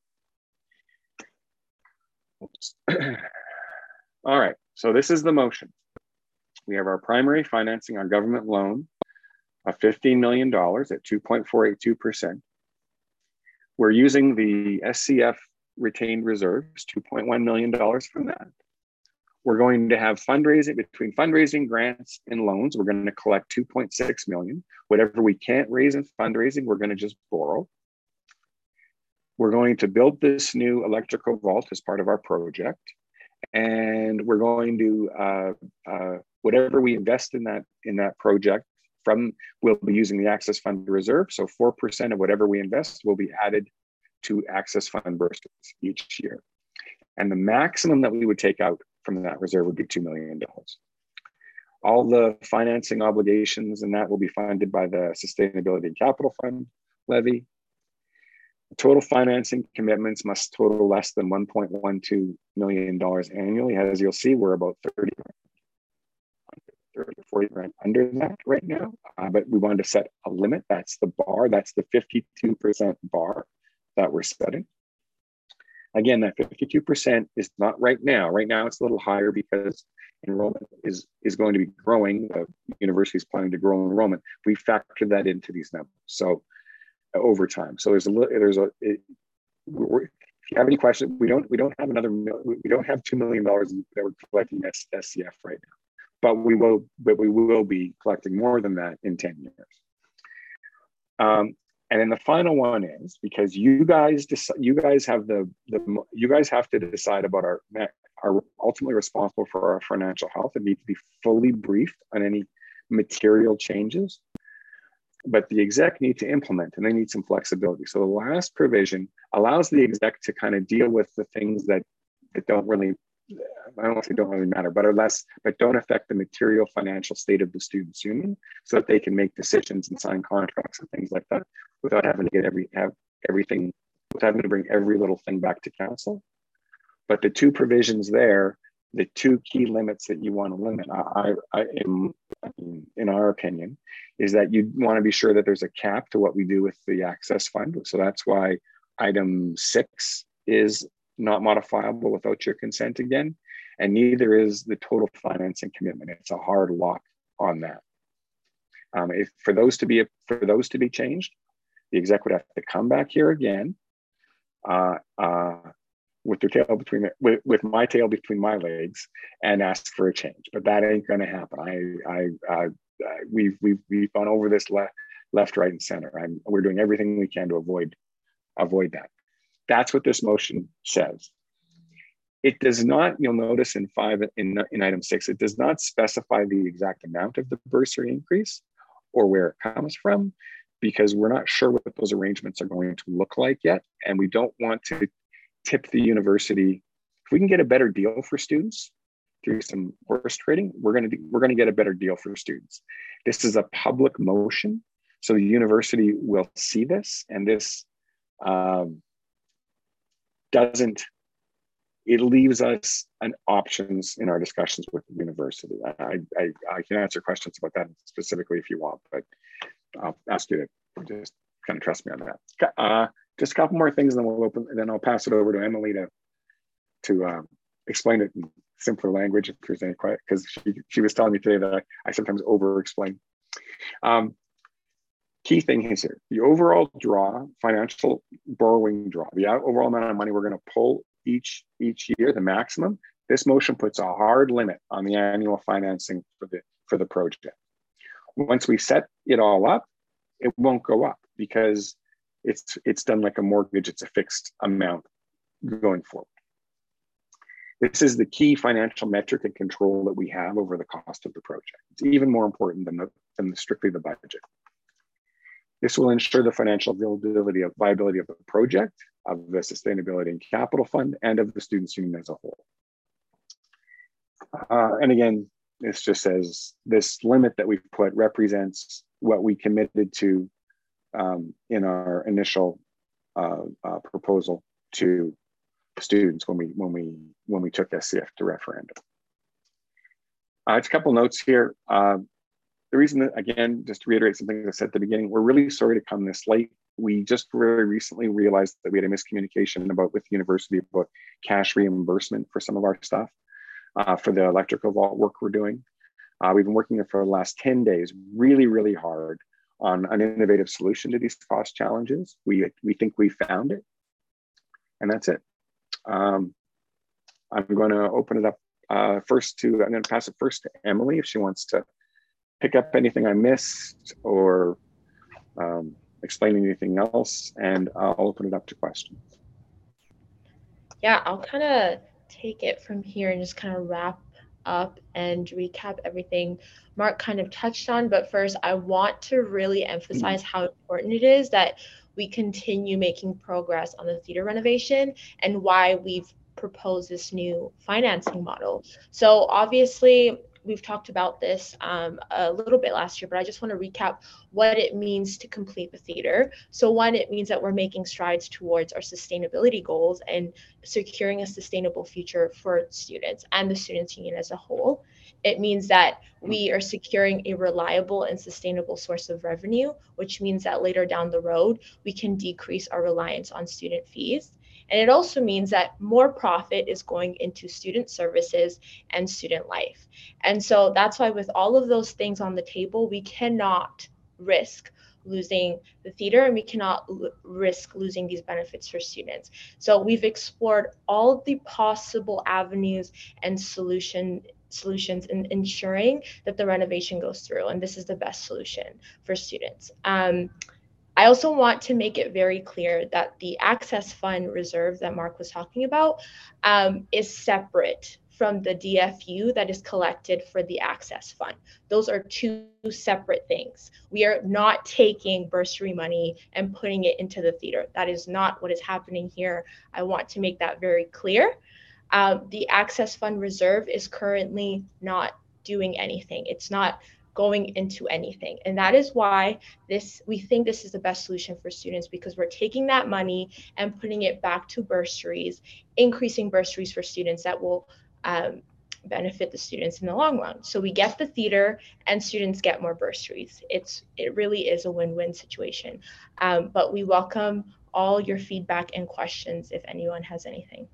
Oops. All right, so this is the motion. We have our primary financing, our government loan of $15 million at 2.482%. We're using the SCF retained reserves, $2.1 million from that. We're going to have fundraising, between fundraising, grants, and loans. We're going to collect 2.6 million. Whatever we can't raise in fundraising, we're going to just borrow. We're going to build this new electrical vault as part of our project. And we're going to, whatever we invest in that project, we'll be using the Access Fund Reserve. So 4% of whatever we invest will be added to Access Fund bursaries each year. And the maximum that we would take out from that reserve would be $2 million. All the financing obligations and that will be funded by the Sustainability and Capital Fund levy. Total financing commitments must total less than $1.12 million annually. As you'll see, we're about 30 or 40 grand under that right now, but we wanted to set a limit. That's the bar. That's the 52% bar that we're setting. Again, that 52% is not right now. Right now, it's a little higher because enrollment is going to be growing. The university is planning to grow enrollment. We factored that into these numbers. So over time. So if you have any questions, we don't have $2 million that we're collecting SCF right now, but we will be collecting more than that in 10 years. And then the final one is because you guys have to decide about our ultimately responsible for our financial health and need to be fully briefed on any material changes. But the exec need to implement and they need some flexibility. So the last provision allows the exec to kind of deal with the things that don't really, I don't know if they don't really matter, but don't affect the material financial state of the students' union so that they can make decisions and sign contracts and things like that without having to without having to bring every little thing back to council. But the two provisions there the two key limits that you want to limit, in our opinion, is that you want to be sure that there's a cap to what we do with the access fund. So that's why item 6 is not modifiable without your consent again, and neither is the total financing commitment. It's a hard lock on that. For those to be changed, the exec would have to come back here again with their tail between with my tail between my legs and ask for a change. But that ain't going to happen. We've gone over this left, right, and center. We're doing everything we can to avoid that. That's what this motion says. It does not. You'll notice in item 6, it does not specify the exact amount of the bursary increase or where it comes from, because we're not sure what those arrangements are going to look like yet, and we don't want to tip the university. If we can get a better deal for students through some horse trading, we're going to get a better deal for students. This is a public motion, so the university will see this, and this it leaves us an options in our discussions with the university. I can answer questions about that specifically if you want, but I'll ask you to just kind of trust me on that. Just a couple more things, and then I'll pass it over to Emily to explain it in simpler language if there's any question, because she was telling me today that I sometimes over-explain. Key thing is here, the overall draw, financial borrowing draw, the overall amount of money we're going to pull each year, the maximum. This motion puts a hard limit on the annual financing for the project. Once we set it all up, it won't go up because it's done like a mortgage. It's a fixed amount going forward. This is the key financial metric and control that we have over the cost of the project. It's even more important than strictly the budget. This will ensure the financial viability of the project, of the Sustainability and Capital Fund, and of the Students' Union as a whole. And again, this just says this limit that we've put represents what we committed to in our initial proposal to students when we took SCF to referendum. Just a couple notes here. The reason that, again, just to reiterate something I said at the beginning, we're really sorry to come this late. We just very recently realized that we had a miscommunication with the university about cash reimbursement for some of our stuff for the electrical vault work we're doing. We've been working there for the last 10 days, really, really hard on an innovative solution to these cost challenges. We think we found it, and that's it. I'm going to open it up I'm going to pass it first to Emily if she wants to pick up anything I missed or explain anything else, and I'll open it up to questions. Yeah, I'll kind of take it from here and just kind of wrap up and recap everything Mark kind of touched on. But first, I want to really emphasize how important it is that we continue making progress on the theater renovation and why we've proposed this new financing model. So obviously, we've talked about this a little bit last year, but I just want to recap what it means to complete the theater. So one, it means that we're making strides towards our sustainability goals and securing a sustainable future for students and the Students' Union as a whole. It means that we are securing a reliable and sustainable source of revenue, which means that later down the road, we can decrease our reliance on student fees. And it also means that more profit is going into student services and student life. And so that's why with all of those things on the table, we cannot risk losing the theater and we cannot risk losing these benefits for students. So we've explored all of the possible avenues and solutions in ensuring that the renovation goes through. And this is the best solution for students. I also want to make it very clear that the Access Fund reserve that Mark was talking about is separate from the DFU that is collected for the Access Fund. Those are two separate things. We are not taking bursary money and putting it into the theater. That is not what is happening here. I want to make that very clear. The Access Fund reserve is currently not doing anything. It's not going into anything. And that is why we think this is the best solution for students, because we're taking that money and putting it back to bursaries, increasing bursaries for students that will benefit the students in the long run. So we get the theater and students get more bursaries. It really is a win-win situation. But we welcome all your feedback and questions if anyone has anything.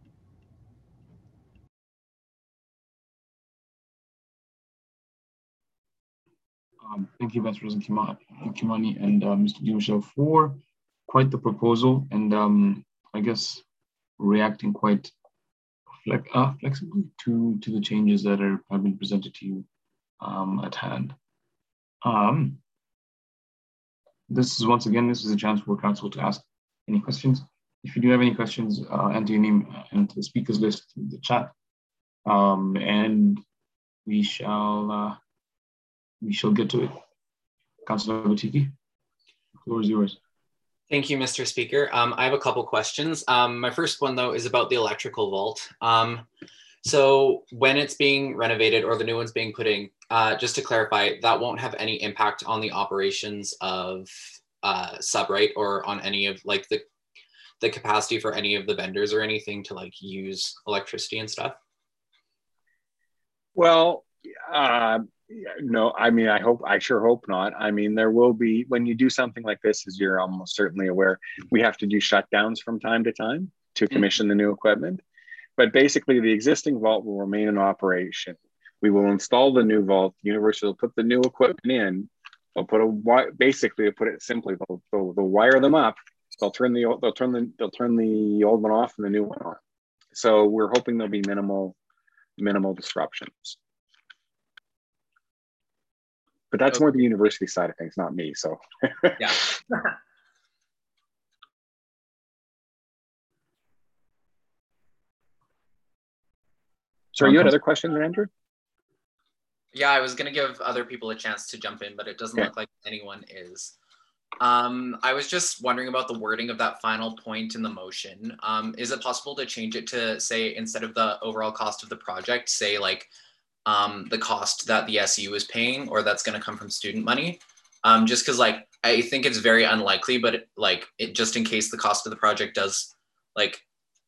Thank you, Vice President Kimani and Mr. DiMichele for quite the proposal, and I guess reacting quite flexibly to the changes that have been presented to you at hand. This is a chance for council to ask any questions. If you do have any questions, enter your name into the speakers list in the chat, and we shall get to it. Councilor Batiki, the floor is yours. Thank you, Mr. Speaker. I have a couple questions. My first one, though, is about the electrical vault. So when it's being renovated or the new one's being put in, just to clarify, that won't have any impact on the operations of Subright or on any of like the capacity for any of the vendors or anything to like use electricity and stuff? Well, no, I mean, I sure hope not. I mean, there will be, when you do something like this, as you're almost certainly aware, we have to do shutdowns from time to time to commission the new equipment. But basically, the existing vault will remain in operation. We will install the new vault. The university will put the new equipment in. They'll put basically, to put it simply, they'll wire them up. They'll turn the old one off and the new one on. So we're hoping there'll be minimal disruptions. But that's more the university side of things, not me. So yeah. So you had other questions, Andrew? Yeah, I was going to give other people a chance to jump in, but it doesn't look like anyone is. I was just wondering about the wording of that final point in the motion. Is it possible to change it to say, instead of the overall cost of the project, say like the cost that the SU is paying, or that's going to come from student money? Just because like, I think it's very unlikely, but just in case the cost of the project does like,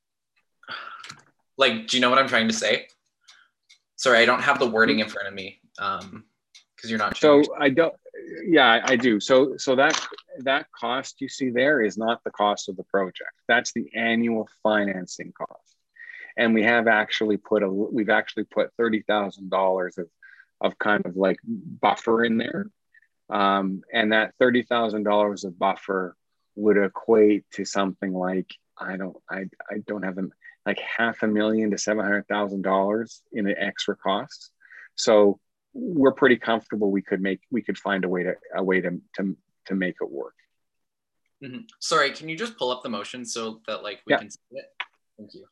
do you know what I'm trying to say? Sorry, I don't have the wording in front of me because you're not sure. So I don't, yeah, I do. So that cost you see there is not the cost of the project. That's the annual financing cost. And we have actually we've actually put $30,000 of kind of like buffer in there. And that $30,000 of buffer would equate to something like, I don't have them, like $500,000 to $700,000 in the extra costs. So we're pretty comfortable we could find a way to make it work. Mm-hmm. Sorry, can you just pull up the motion so that like we can see it? Thank you.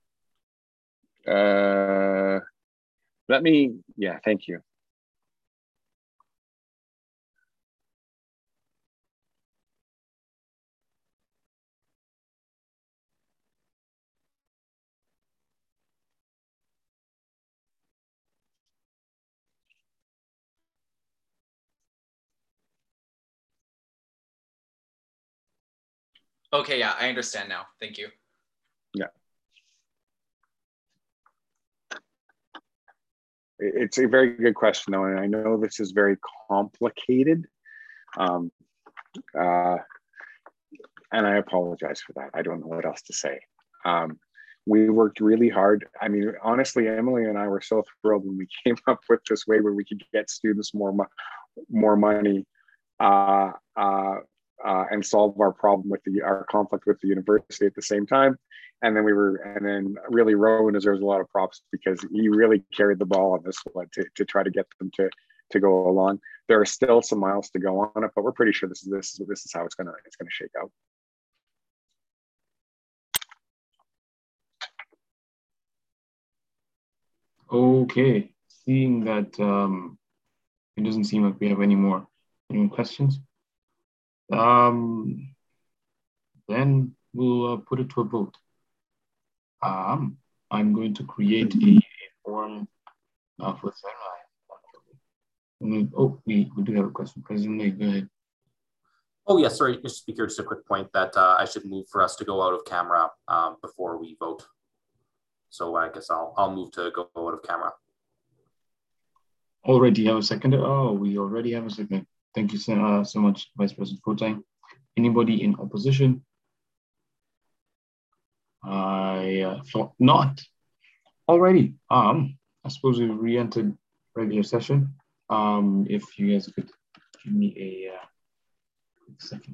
Thank you. Okay, yeah, I understand now. Thank you. Yeah. It's a very good question, though, and I know this is very complicated, and I apologize for that. I don't know what else to say. We worked really hard. I mean, honestly, Emily and I were so thrilled when we came up with this way where we could get students more money and solve our problem with our conflict with the university at the same time. And then really Rowan deserves a lot of props because he really carried the ball on this one to try to get them to go along. There are still some miles to go on it, but we're pretty sure this is how it's gonna shake out. Okay, seeing that it doesn't seem like we have any questions, then we'll put it to a vote. I'm going to create a form for the we do have a question. President Lee, go ahead. Oh, yes, sorry, Mr. Speaker, just a quick point that I should move for us to go out of camera before we vote. So I guess I'll move to go out of camera. Already have a seconder? Oh, we already have a seconder. Thank you so much, Vice President Fortine. Anybody in opposition? I thought not. Alrighty. I suppose we re-entered regular session. If you guys could give me a quick second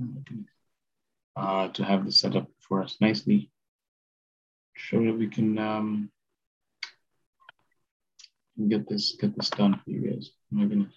to have this set up for us nicely, so that we can get this done for you guys. Oh my goodness.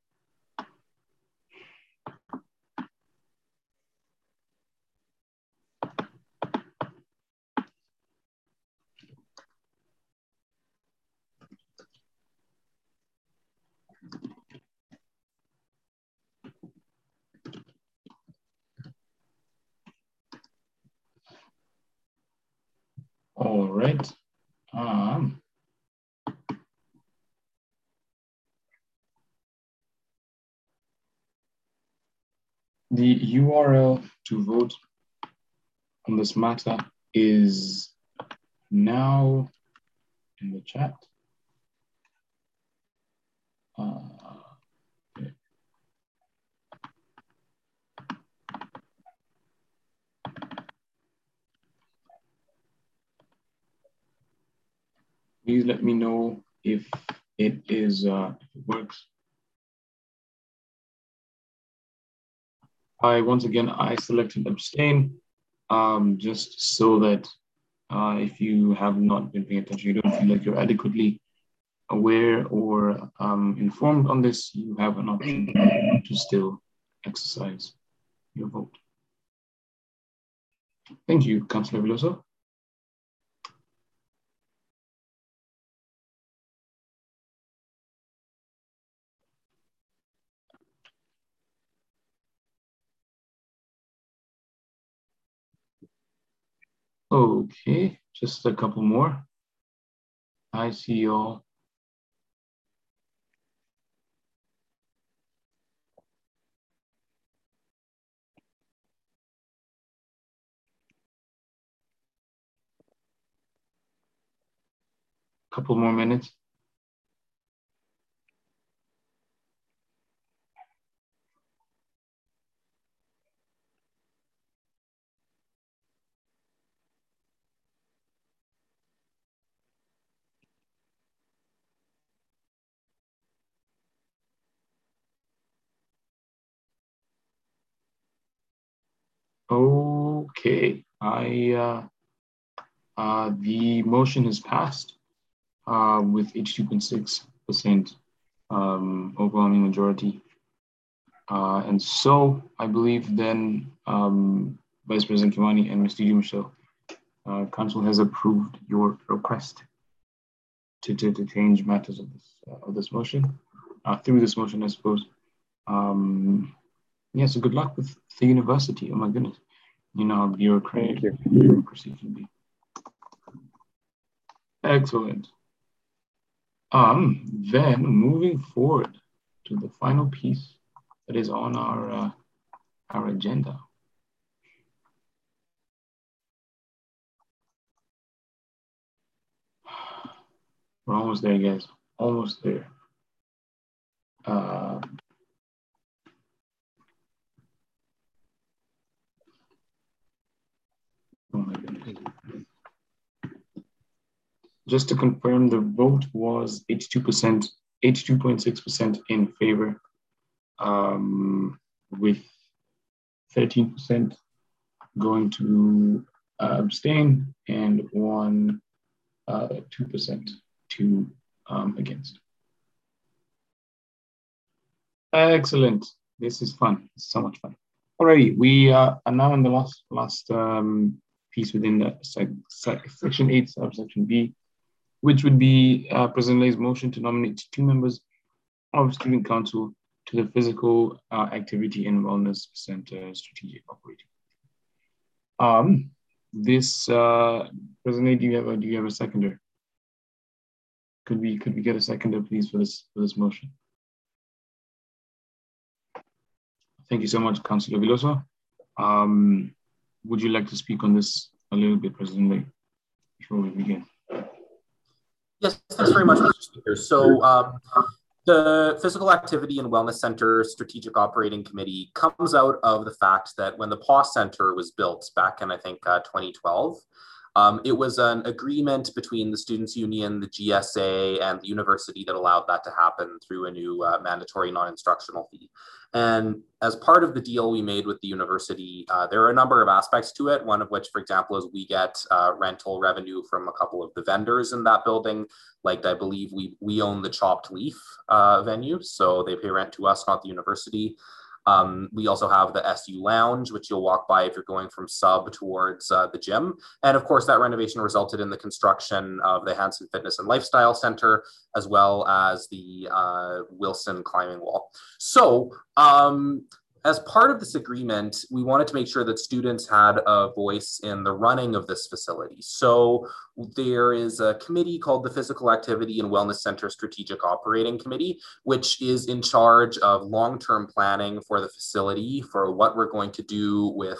All right. The URL to vote on this matter is now in the chat. Okay. Please let me know if it is if it works. Once again I selected abstain, just so that if you have not been paying attention, you don't feel like you're adequately aware or informed on this, you have an option to still exercise your vote. Thank you, Councillor Veloso. Okay, just a couple more. I see y'all. Couple more minutes. Okay, the motion is passed with 82.6% overwhelming majority. And so I believe then Vice President Kimani and Mr. Michelle, Council has approved your request to change matters of this motion, through this motion, I suppose. Yeah, so good luck with the university. Oh my goodness. You know how bureaucracy can be. Excellent. Then moving forward to the final piece that is on our agenda. We're almost there, guys. Almost there. Oh my goodness. Just to confirm, the vote was 82%, 82.6% in favor, with 13% going to abstain and 2% to against. Excellent. This is fun. It's so much fun. Alrighty, we are now in the last piece within the section 8, subsection B, which would be President Lay's motion to nominate 2 members of Student Council to the Physical Activity and Wellness Center Strategic Operating. This President Lay, do you have a seconder? Could we get a seconder, please, for this motion? Thank you so much, Councillor Veloso. Would you like to speak on this a little bit, President Lay, before we begin? Yes, thanks very much, Mr. Speaker. So the Physical Activity and Wellness Center Strategic Operating Committee comes out of the fact that when the PAW Center was built back in, I think, 2012, it was an agreement between the Students' Union, the GSA, and the university that allowed that to happen through a new mandatory non-instructional fee. And as part of the deal we made with the university, there are a number of aspects to it. One of which, for example, is we get rental revenue from a couple of the vendors in that building. Like I believe we own the Chopped Leaf venue, so they pay rent to us, not the university. We also have the SU Lounge, which you'll walk by if you're going from Sub towards the gym. And of course, that renovation resulted in the construction of the Hanson Fitness and Lifestyle Center, as well as the Wilson climbing wall. So as part of this agreement, we wanted to make sure that students had a voice in the running of this facility. So there is a committee called the Physical Activity and Wellness Center Strategic Operating Committee, which is in charge of long-term planning for the facility, for what we're going to do with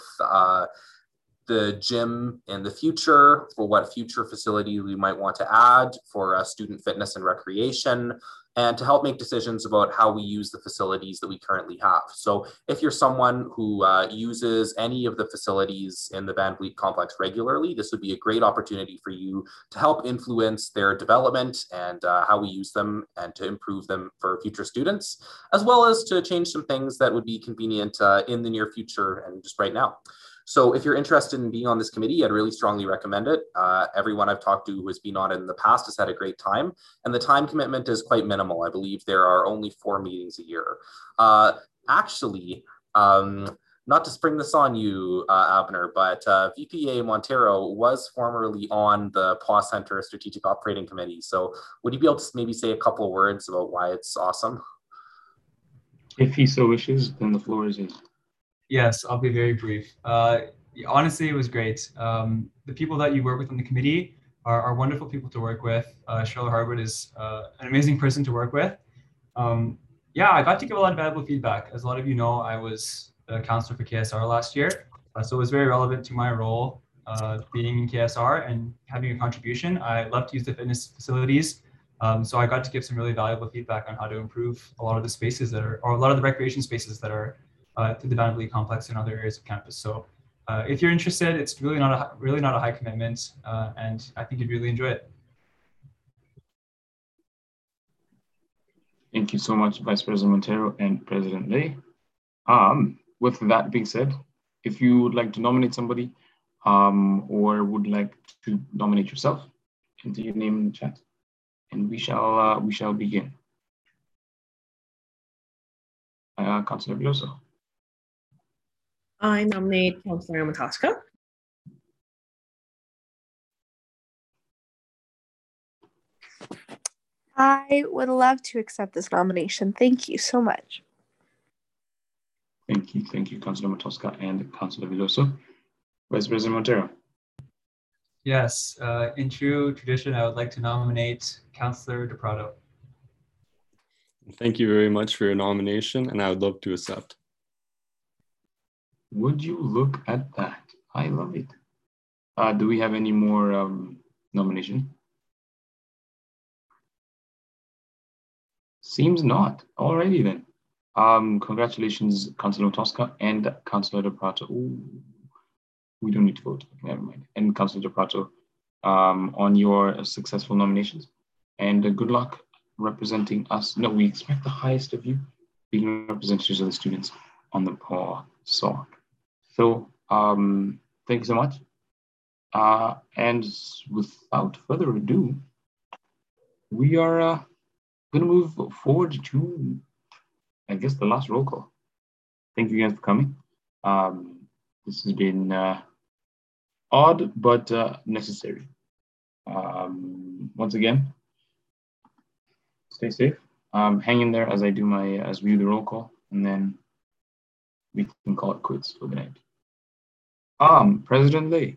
the gym in the future, for what future facility we might want to add for student fitness and recreation, and to help make decisions about how we use the facilities that we currently have. So if you're someone who uses any of the facilities in the Van Vliet complex regularly, this would be a great opportunity for you to help influence their development and how we use them, and to improve them for future students, as well as to change some things that would be convenient in the near future and just right now. So if you're interested in being on this committee, I'd really strongly recommend it. Everyone I've talked to who has been on it in the past has had a great time, and the time commitment is quite minimal. I believe there are only 4 meetings a year. Actually, not to spring this on you, Abner, but VPA Montero was formerly on the PAW Center Strategic Operating Committee. So would you be able to maybe say a couple of words about why it's awesome? If he so wishes, then the floor is his. Yes, I'll be very brief. Honestly, it was great. The people that you work with on the committee are wonderful people to work with. Charlotte Harwood is an amazing person to work with. Yeah, I got to give a lot of valuable feedback. As a lot of you know, I was a counselor for KSR last year. So it was very relevant to my role being in KSR and having a contribution. I love to use the fitness facilities. So I got to give some really valuable feedback on how to improve a lot of the spaces that are, or a lot of the recreation spaces that are through the Van Vliet complex and other areas of campus. So if you're interested, it's really not a high commitment, and I think you'd really enjoy it. Thank you so much, Vice President Montero and President Lay. With that being said, if you would like to nominate somebody or would like to nominate yourself, enter your name in the chat, and we shall begin. Councilor Veloso. I nominate Councilor Matoska. I would love to accept this nomination. Thank you so much. Thank you, Councilor Matoska and Councilor Veloso. Vice President Montero. Yes, in true tradition, I would like to nominate Councilor De Prado. Thank you very much for your nomination, and I would love to accept. Would you look at that? I love it. Do we have any more nomination? Seems not. Alrighty then. Congratulations, Councilor Matoska and Councilor De Prato. Ooh, we don't need to vote. Never mind. And Councilor De Prato on your successful nominations. And good luck representing us. No, we expect the highest of you being representatives of the students on the PAW SOC. So thank you so much. And without further ado, we are going to move forward to, I guess, the last roll call. Thank you guys for coming. This has been odd, but necessary. Once again, stay safe. Hang in there as I do as we do the roll call, and then we can call it quits for the night. President Lay.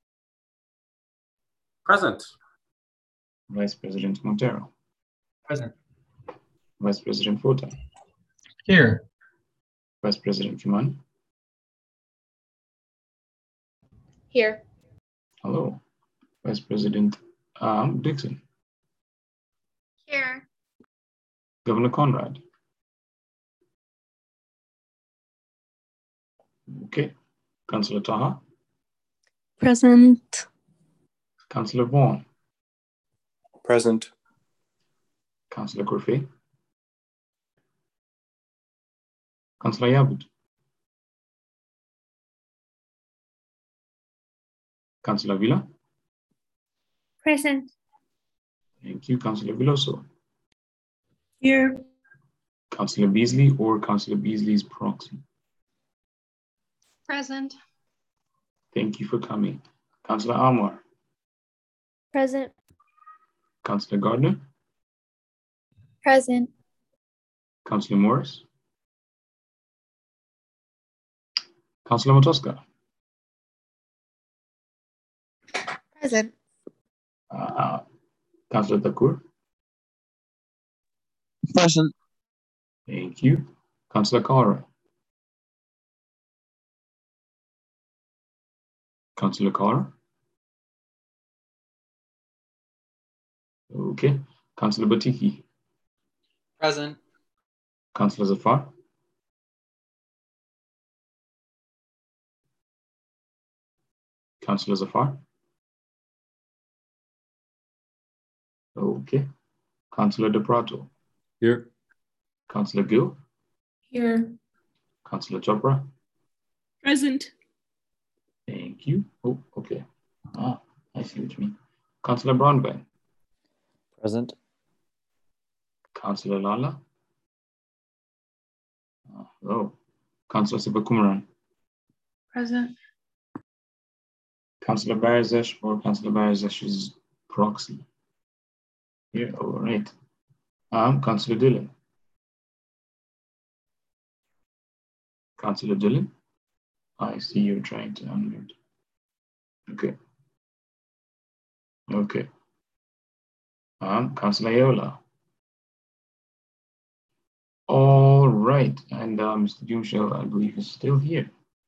Present. Vice President Montero. Present. Vice President Fota. Here. Vice President Kimani. Here. Hello. Vice President Dixon. Here. Governor Conrad. Okay. Councillor Taha. Present. Councillor Vaughan. Present. Councillor Corfey. Councillor Yabud. Councillor Villa. Present. Thank you. Councillor Villoso. Here. Councillor Beasley or Councillor Beasley's proxy. Present. Thank you for coming. Councillor Amar. Present. Councillor Gardner. Present. Councillor Morris. Councillor Matoska. Present. Councillor Thakur. Present. Thank you. Councillor Kara. Councillor Kara. Okay. Councillor Batiki. Present. Councillor Zafar. Councillor Zafar. Okay. Councillor De Prato. Here. Councillor Gill. Here. Councillor Chopra. Present. Thank you. Oh, okay. I see what you mean. Councillor Brownbank. Present. Councillor Lala. Hello. Councillor Sibakumaran. Present. Councillor Barazesh or Councillor Barazesh's proxy. Yeah, all right. Councillor Dillon. Councillor Dillon. I see you're trying to unmute. Okay. Okay. Councillor Ayola. All right. And Mr. Jumshel, I believe, is still here.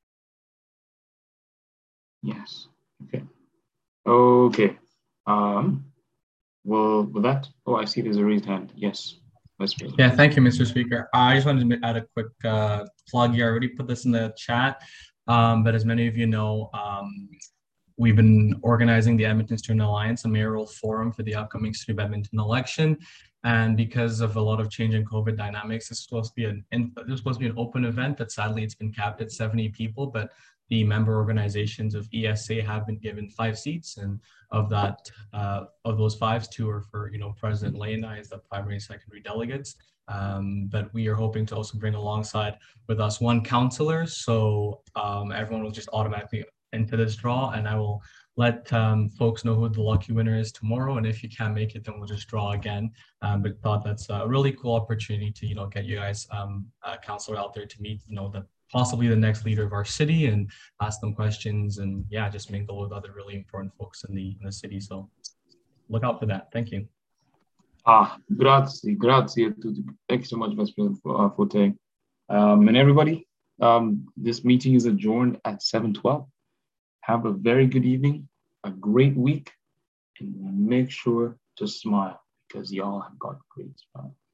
Yes. Okay. Okay. Well, with that, oh, I see there's a raised hand. Yes. Yeah, thank you, Mr. Speaker. I just wanted to add a quick plug here. I already put this in the chat, but as many of you know, we've been organizing the Edmonton Student Alliance, a mayoral forum for the upcoming City of Edmonton election. And because of a lot of change in COVID dynamics, this was supposed to be an open event, but sadly it's been capped at 70 people. But the member organizations of ESA have been given 5 seats, and of those 5, 2 are for President Lay and I as the primary and secondary delegates. But we are hoping to also bring alongside with us 1 councillor, so everyone will just automatically into this draw, and I will let folks know who the lucky winner is tomorrow. And if you can't make it, then we'll just draw again. But thought that's a really cool opportunity to get you guys a councillor out there to meet possibly the next leader of our city and ask them questions, and yeah, just mingle with other really important folks in the city. So look out for that. Thank you. Grazie a tutti. Thank you so much, Vice President Forte. And everybody, this meeting is adjourned at 7:12. Have a very good evening, a great week, and make sure to smile because y'all have got great smile.